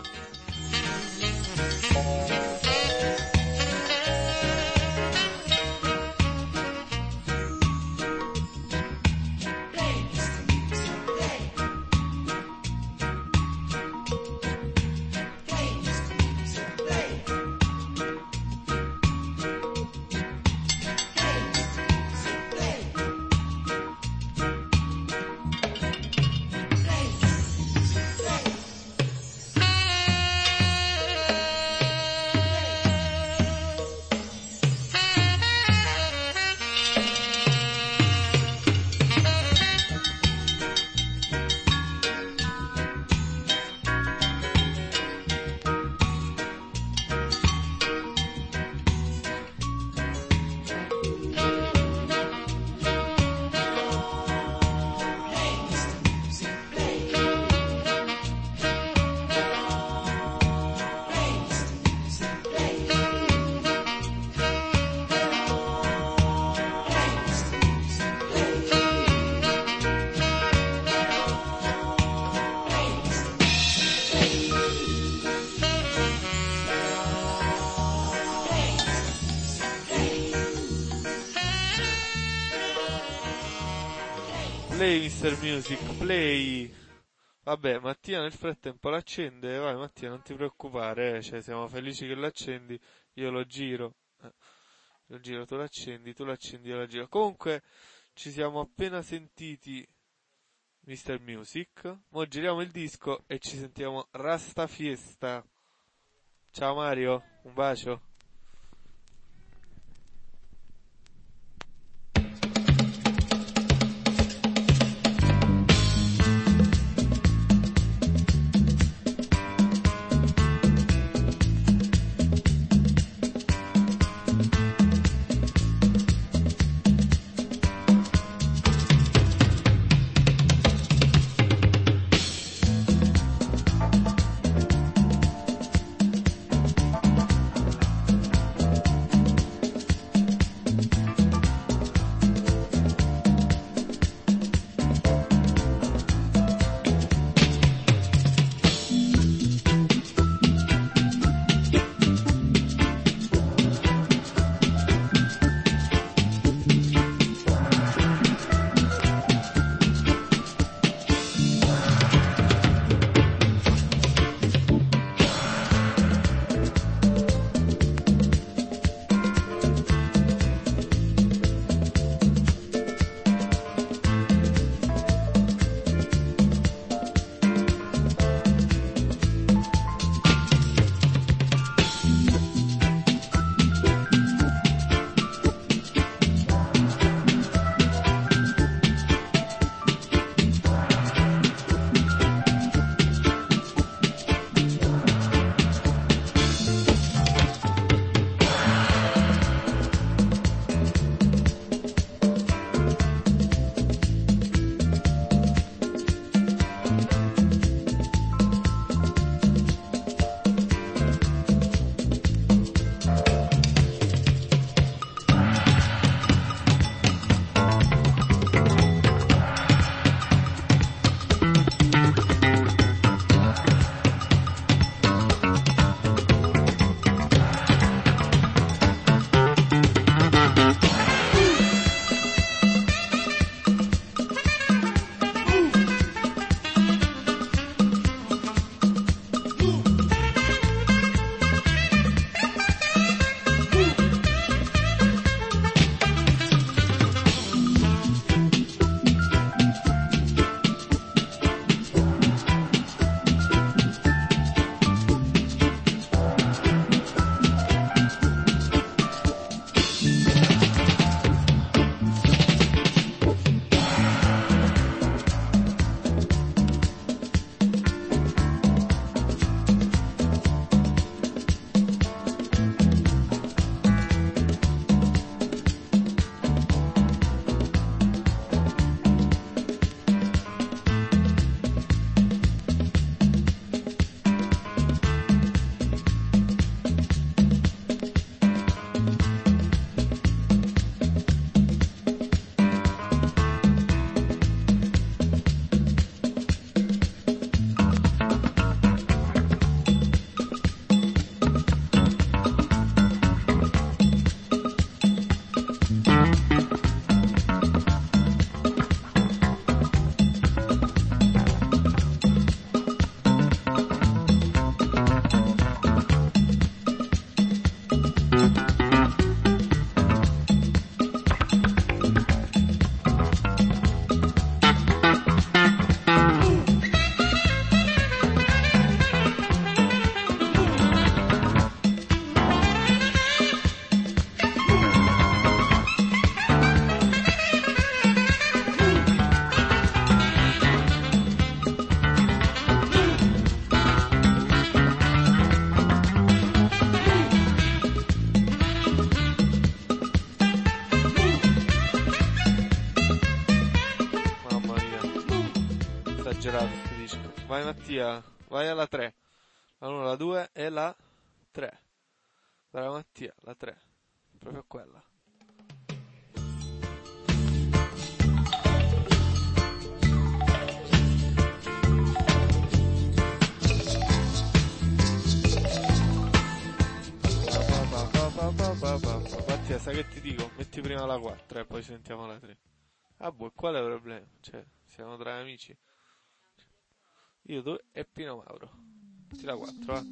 Play Mr. Music, play. Vabbè, Mattia nel frattempo l'accende, vai Mattia, non ti preoccupare, cioè siamo felici che l'accendi, io lo giro, tu l'accendi, io lo giro. Comunque ci siamo appena sentiti Mr. Music, mo giriamo il disco e ci sentiamo Rasta Fiesta. Ciao Mario, un bacio. esagerato questo disco. Vai Mattia, vai alla 3. La 1, la 2 e la 3. Bravo Mattia, la 3. Proprio quella. Mattia, sai che ti dico? Metti prima la 4 e poi sentiamo la 3. Ah boh, qual è il problema? Cioè, siamo tra amici. Io, tu e Pino Mauro. Metti la 4, va.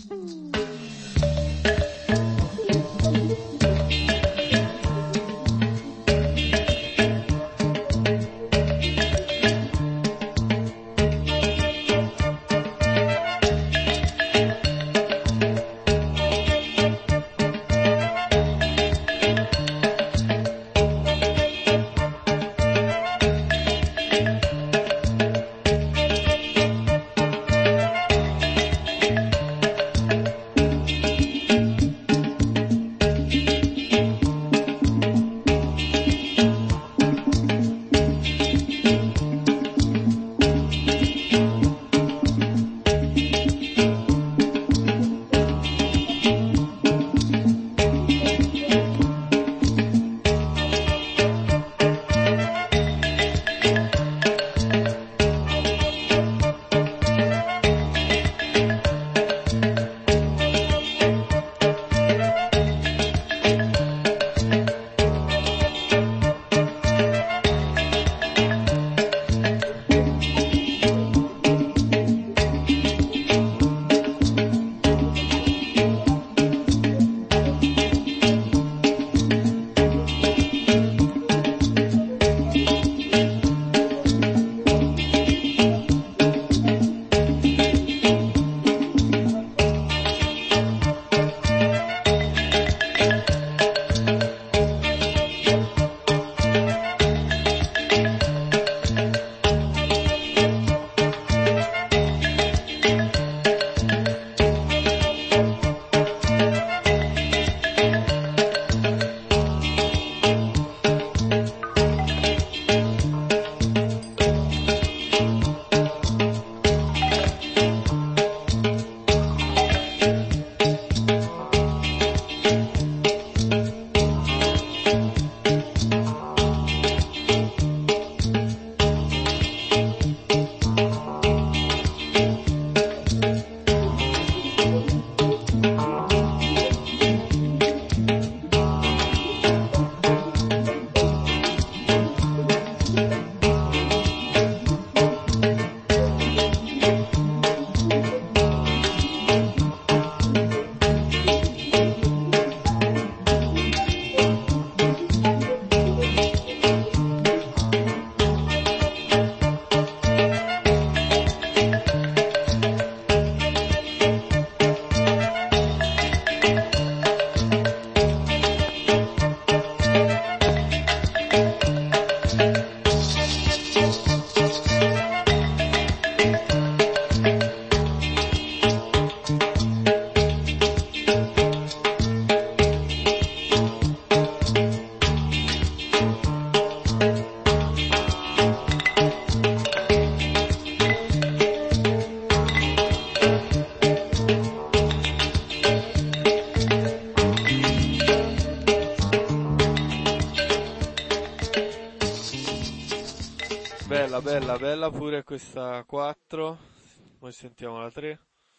Bella pure questa 4. Poi sentiamo la 3.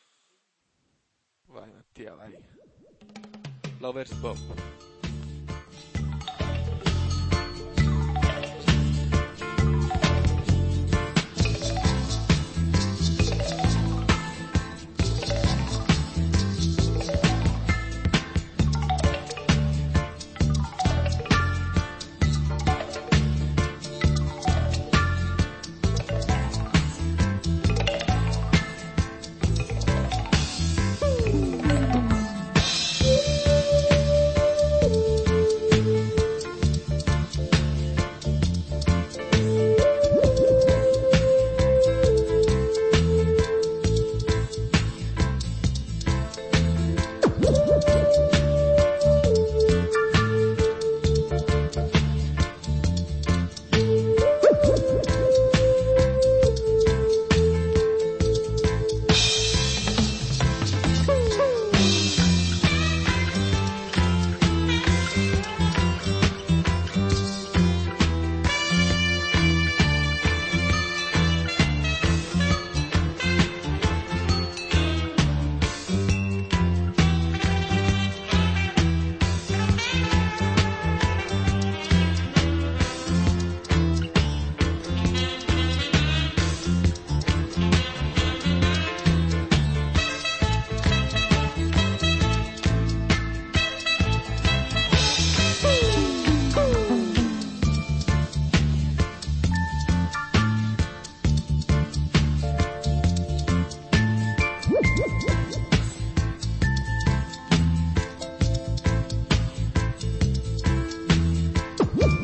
Vai Mattia, vai. Lovers Bob.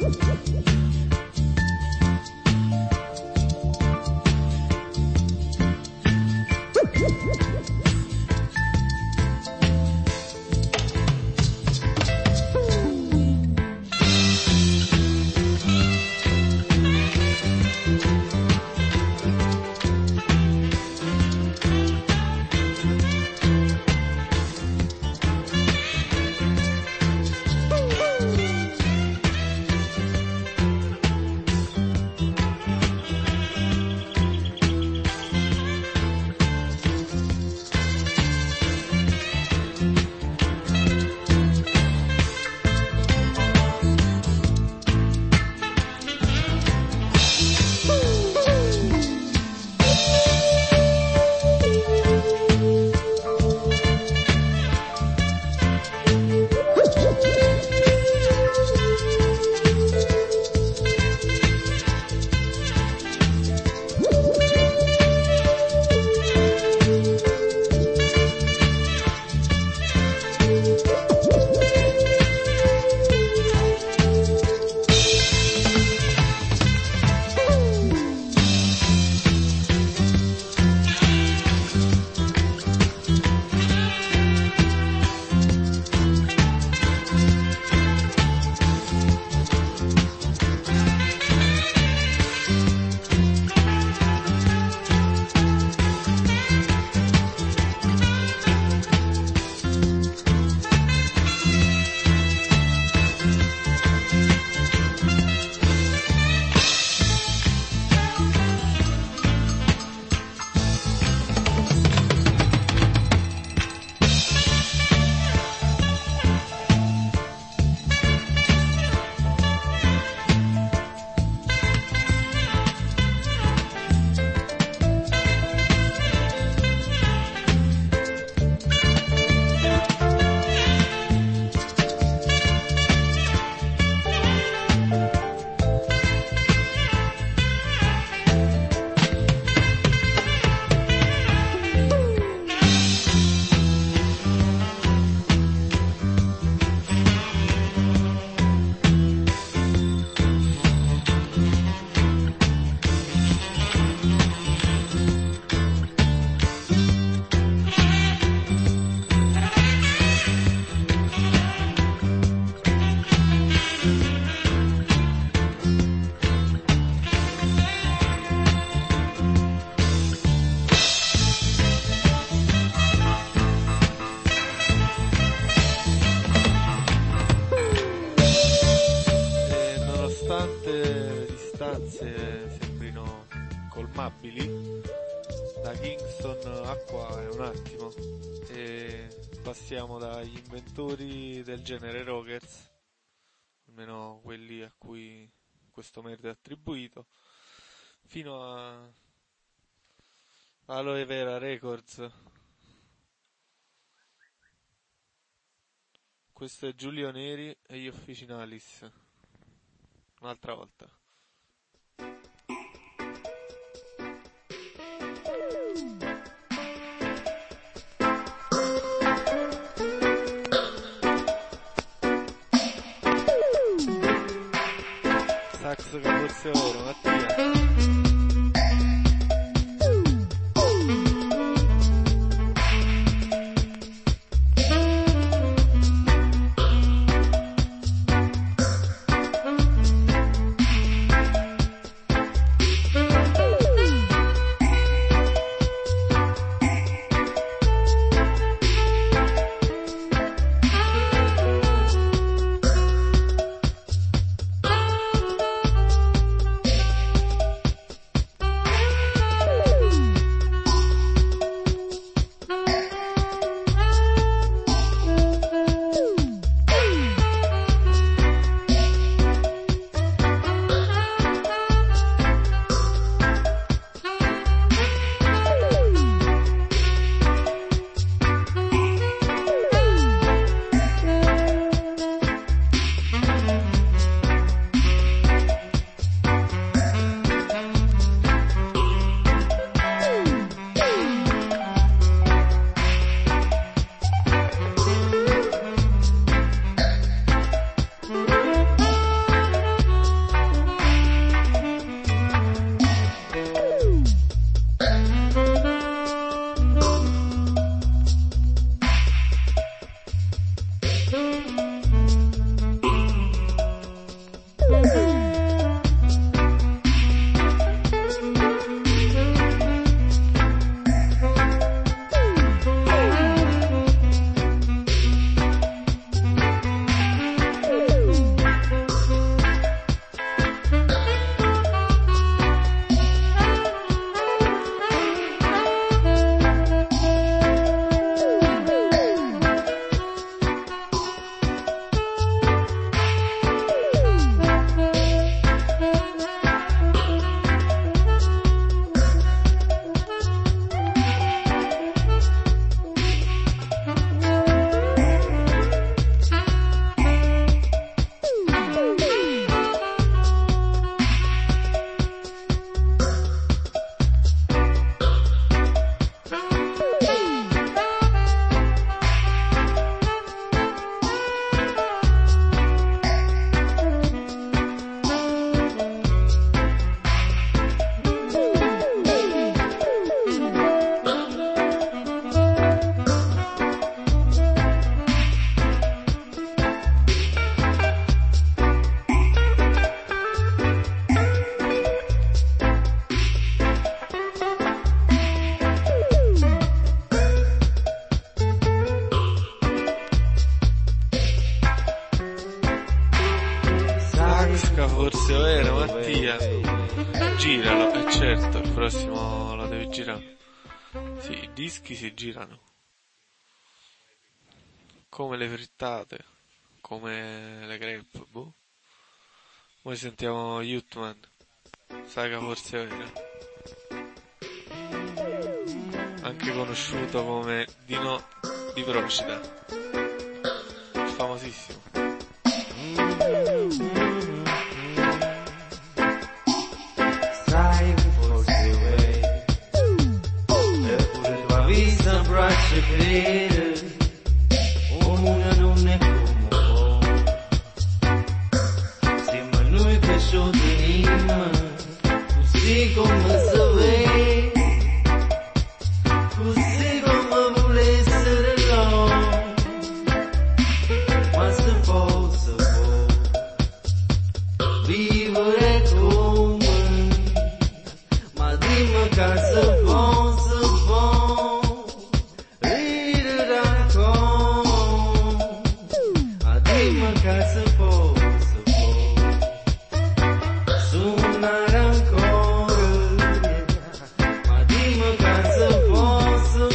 incolmabili, da Kingston a qua è un attimo, e passiamo dagli inventori del genere Rockets, almeno quelli a cui questo merito è attribuito, fino a Aloe Vera Records. Questo è Giulio Neri e gli Officinalis. Un'altra volta. Sax Capozze Oro, Mattia. Disca forse vera, Mattia. Giralo, certo, il prossimo lo devi girare. Sì, i dischi si girano. Come le frittate, come le crepe, boh. Poi sentiamo Youthman, saga forse vera. Anche conosciuto come Dino di Procida, famosissimo. Sai che forse vuoi, eppure tua vista braccia crede, come una donna e come un uomo. Sembra noi cresciuti in mano, così come se vede, così come vuole essere l'uomo. Ma se fosse vivere come, ma dimmi che se fosse ridere ancora, ma dimmi che se fosse suonare ancora, ma dimmi che se fosse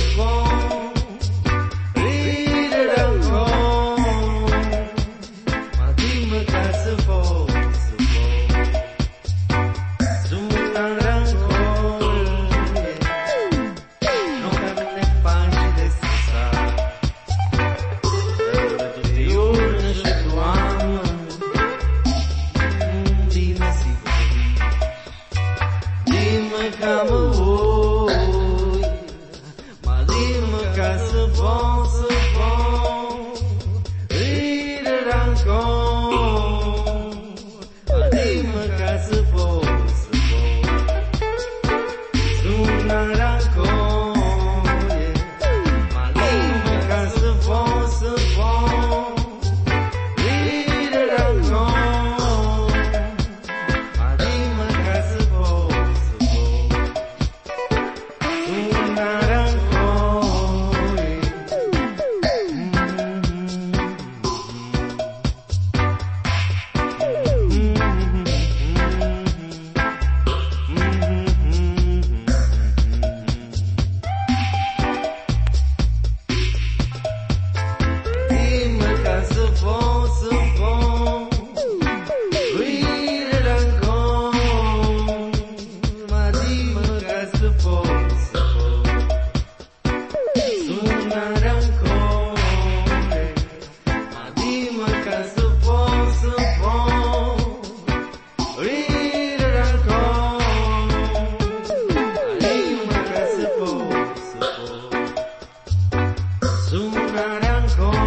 ridere ancora, ma dimmi che se fosse suonare ancora, non è facile si sa, per tutti i giorni ci troviamo, dimmi si così, dimmi come vuoi, ma dimmi che se fosse ridere ancora, ma dimmi che se fosse suonare ancora, ma dimmi che se fosse ridere ancora, ma dimmi che se fosse suonare ancora. Dimmi che se fosse ridere ancora, ma dimmi che se fosse suonare ancora, ma dimmi che se fosse ridere ancora, ma dimmi che se fosse suonare ancora.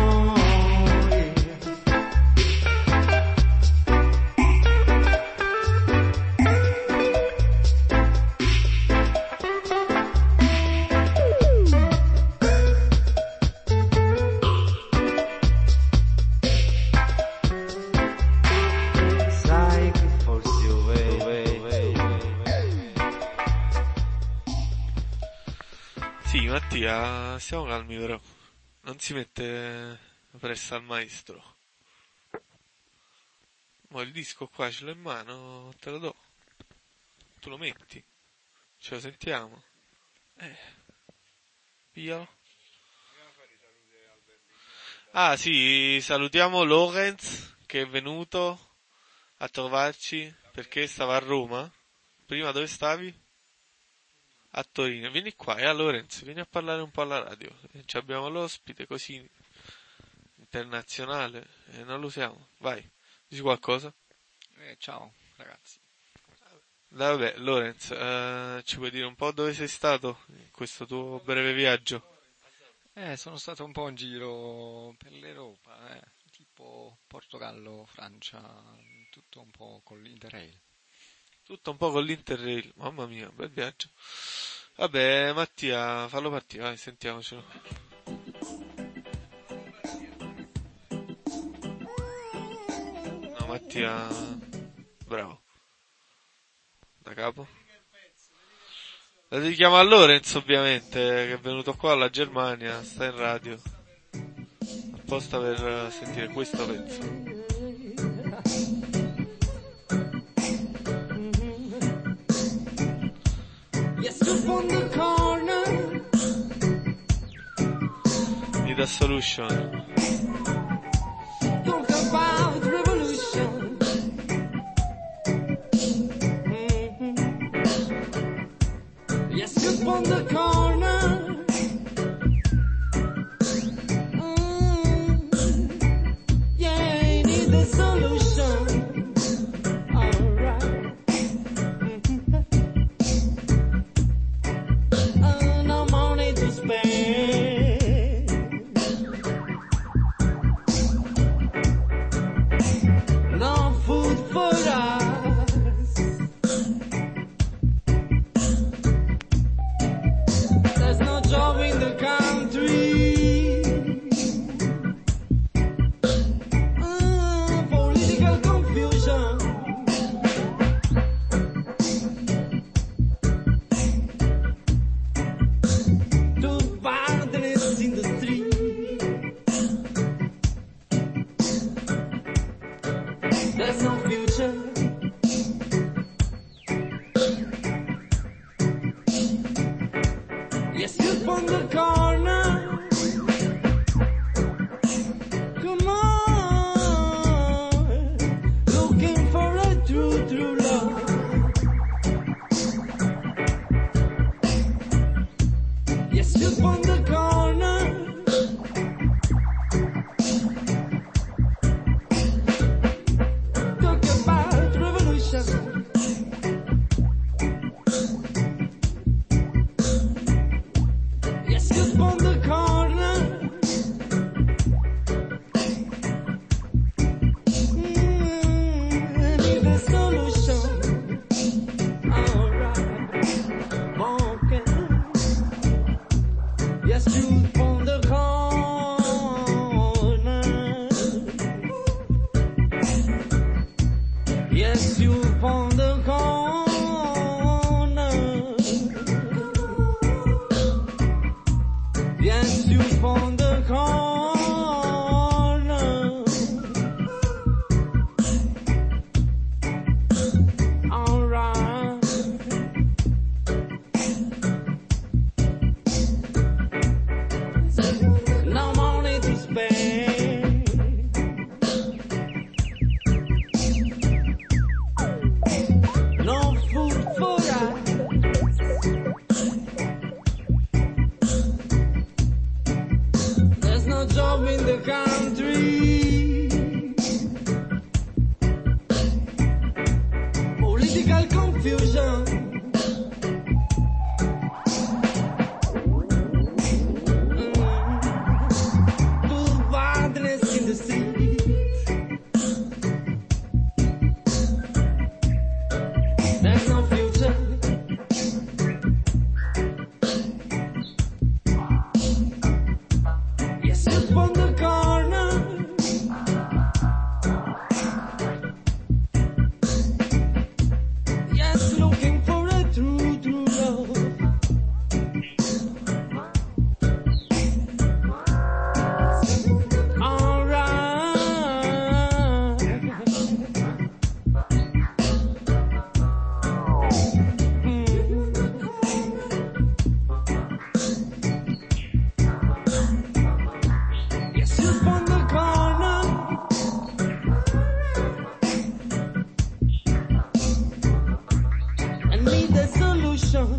Sai che forse Sì, Mattia, stiamo calmi però. Non si mette presso al maestro. Ma il disco qua ce l'ho in mano, te lo do. Tu lo metti. Ce lo sentiamo. Piglialo. Ah sì, salutiamo Lorenz che è venuto a trovarci perché stava a Roma. Prima dove stavi? A Torino. Vieni qua, Lorenz, vieni a parlare un po' alla radio. Ci abbiamo l'ospite così internazionale e non lo usiamo. Vai, dici qualcosa? Ciao ragazzi. Vabbè, Lorenz, ci puoi dire un po' dove sei stato in questo tuo breve viaggio? Sono stato un po' in giro per l'Europa, tipo Portogallo, Francia, tutto un po' con l'Interrail. Tutto un po' con l'Interrail, mamma mia, bel viaggio. Vabbè, Mattia, fallo partire, vai, sentiamocelo. No, Mattia, bravo. Da capo. La dedichiamo a Lorenz, ovviamente, che è venuto qua alla Germania, sta in radio, apposta per sentire questo pezzo. The Solution. Talk about revolution. Yes, just on the corner. Yeah, I need the solution. Alright. No money to spend. No food for us. There's no job in the country. Political confusion. Too violence in the street. There's no future. Yes, you're on the corner. Come on, looking for a true, true love. Yes, you're on the corner. Talk about revolution. Yes, just on the corner. I need a solution. Alright, okay. Yes, just on the corner. Yes, you on the corner. Yes, you on the corner. Alright. No money to spend. No food for us. There's no job in the country. Political confusion. Too violence in the street. There's no future. Yes, just on the corner. Yes, looking for a true, true love. Yes, just on the corner. I need a solution.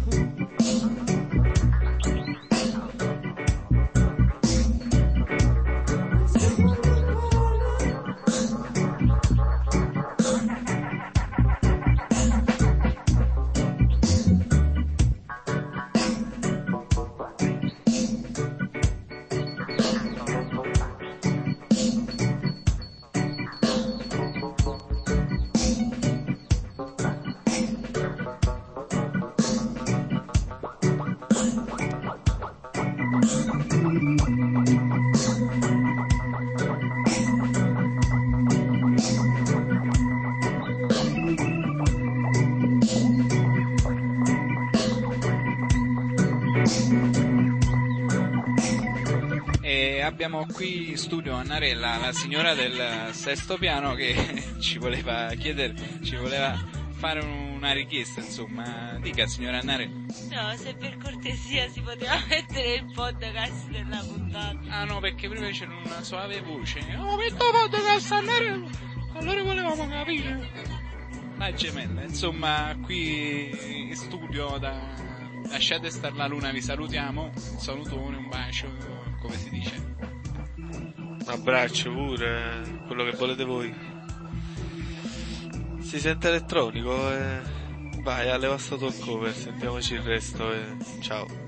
E abbiamo qui in studio Annarella, la signora del sesto piano, che ci voleva chiedere, ci voleva fare una richiesta, insomma. Dica, signora Annare. No, se per cortesia si poteva mettere il podcast della puntata. Ah no, perché prima c'era una suave voce. Oh, metto podcast, Annare. Allora volevamo capire. La gemella, insomma, qui in studio da Lasciate Star la Luna vi salutiamo. Un salutone, un bacio, come si dice. Un abbraccio pure, quello che volete voi. Si sente elettronico, vai, alle vostre talk cover, sentiamoci il resto e ciao.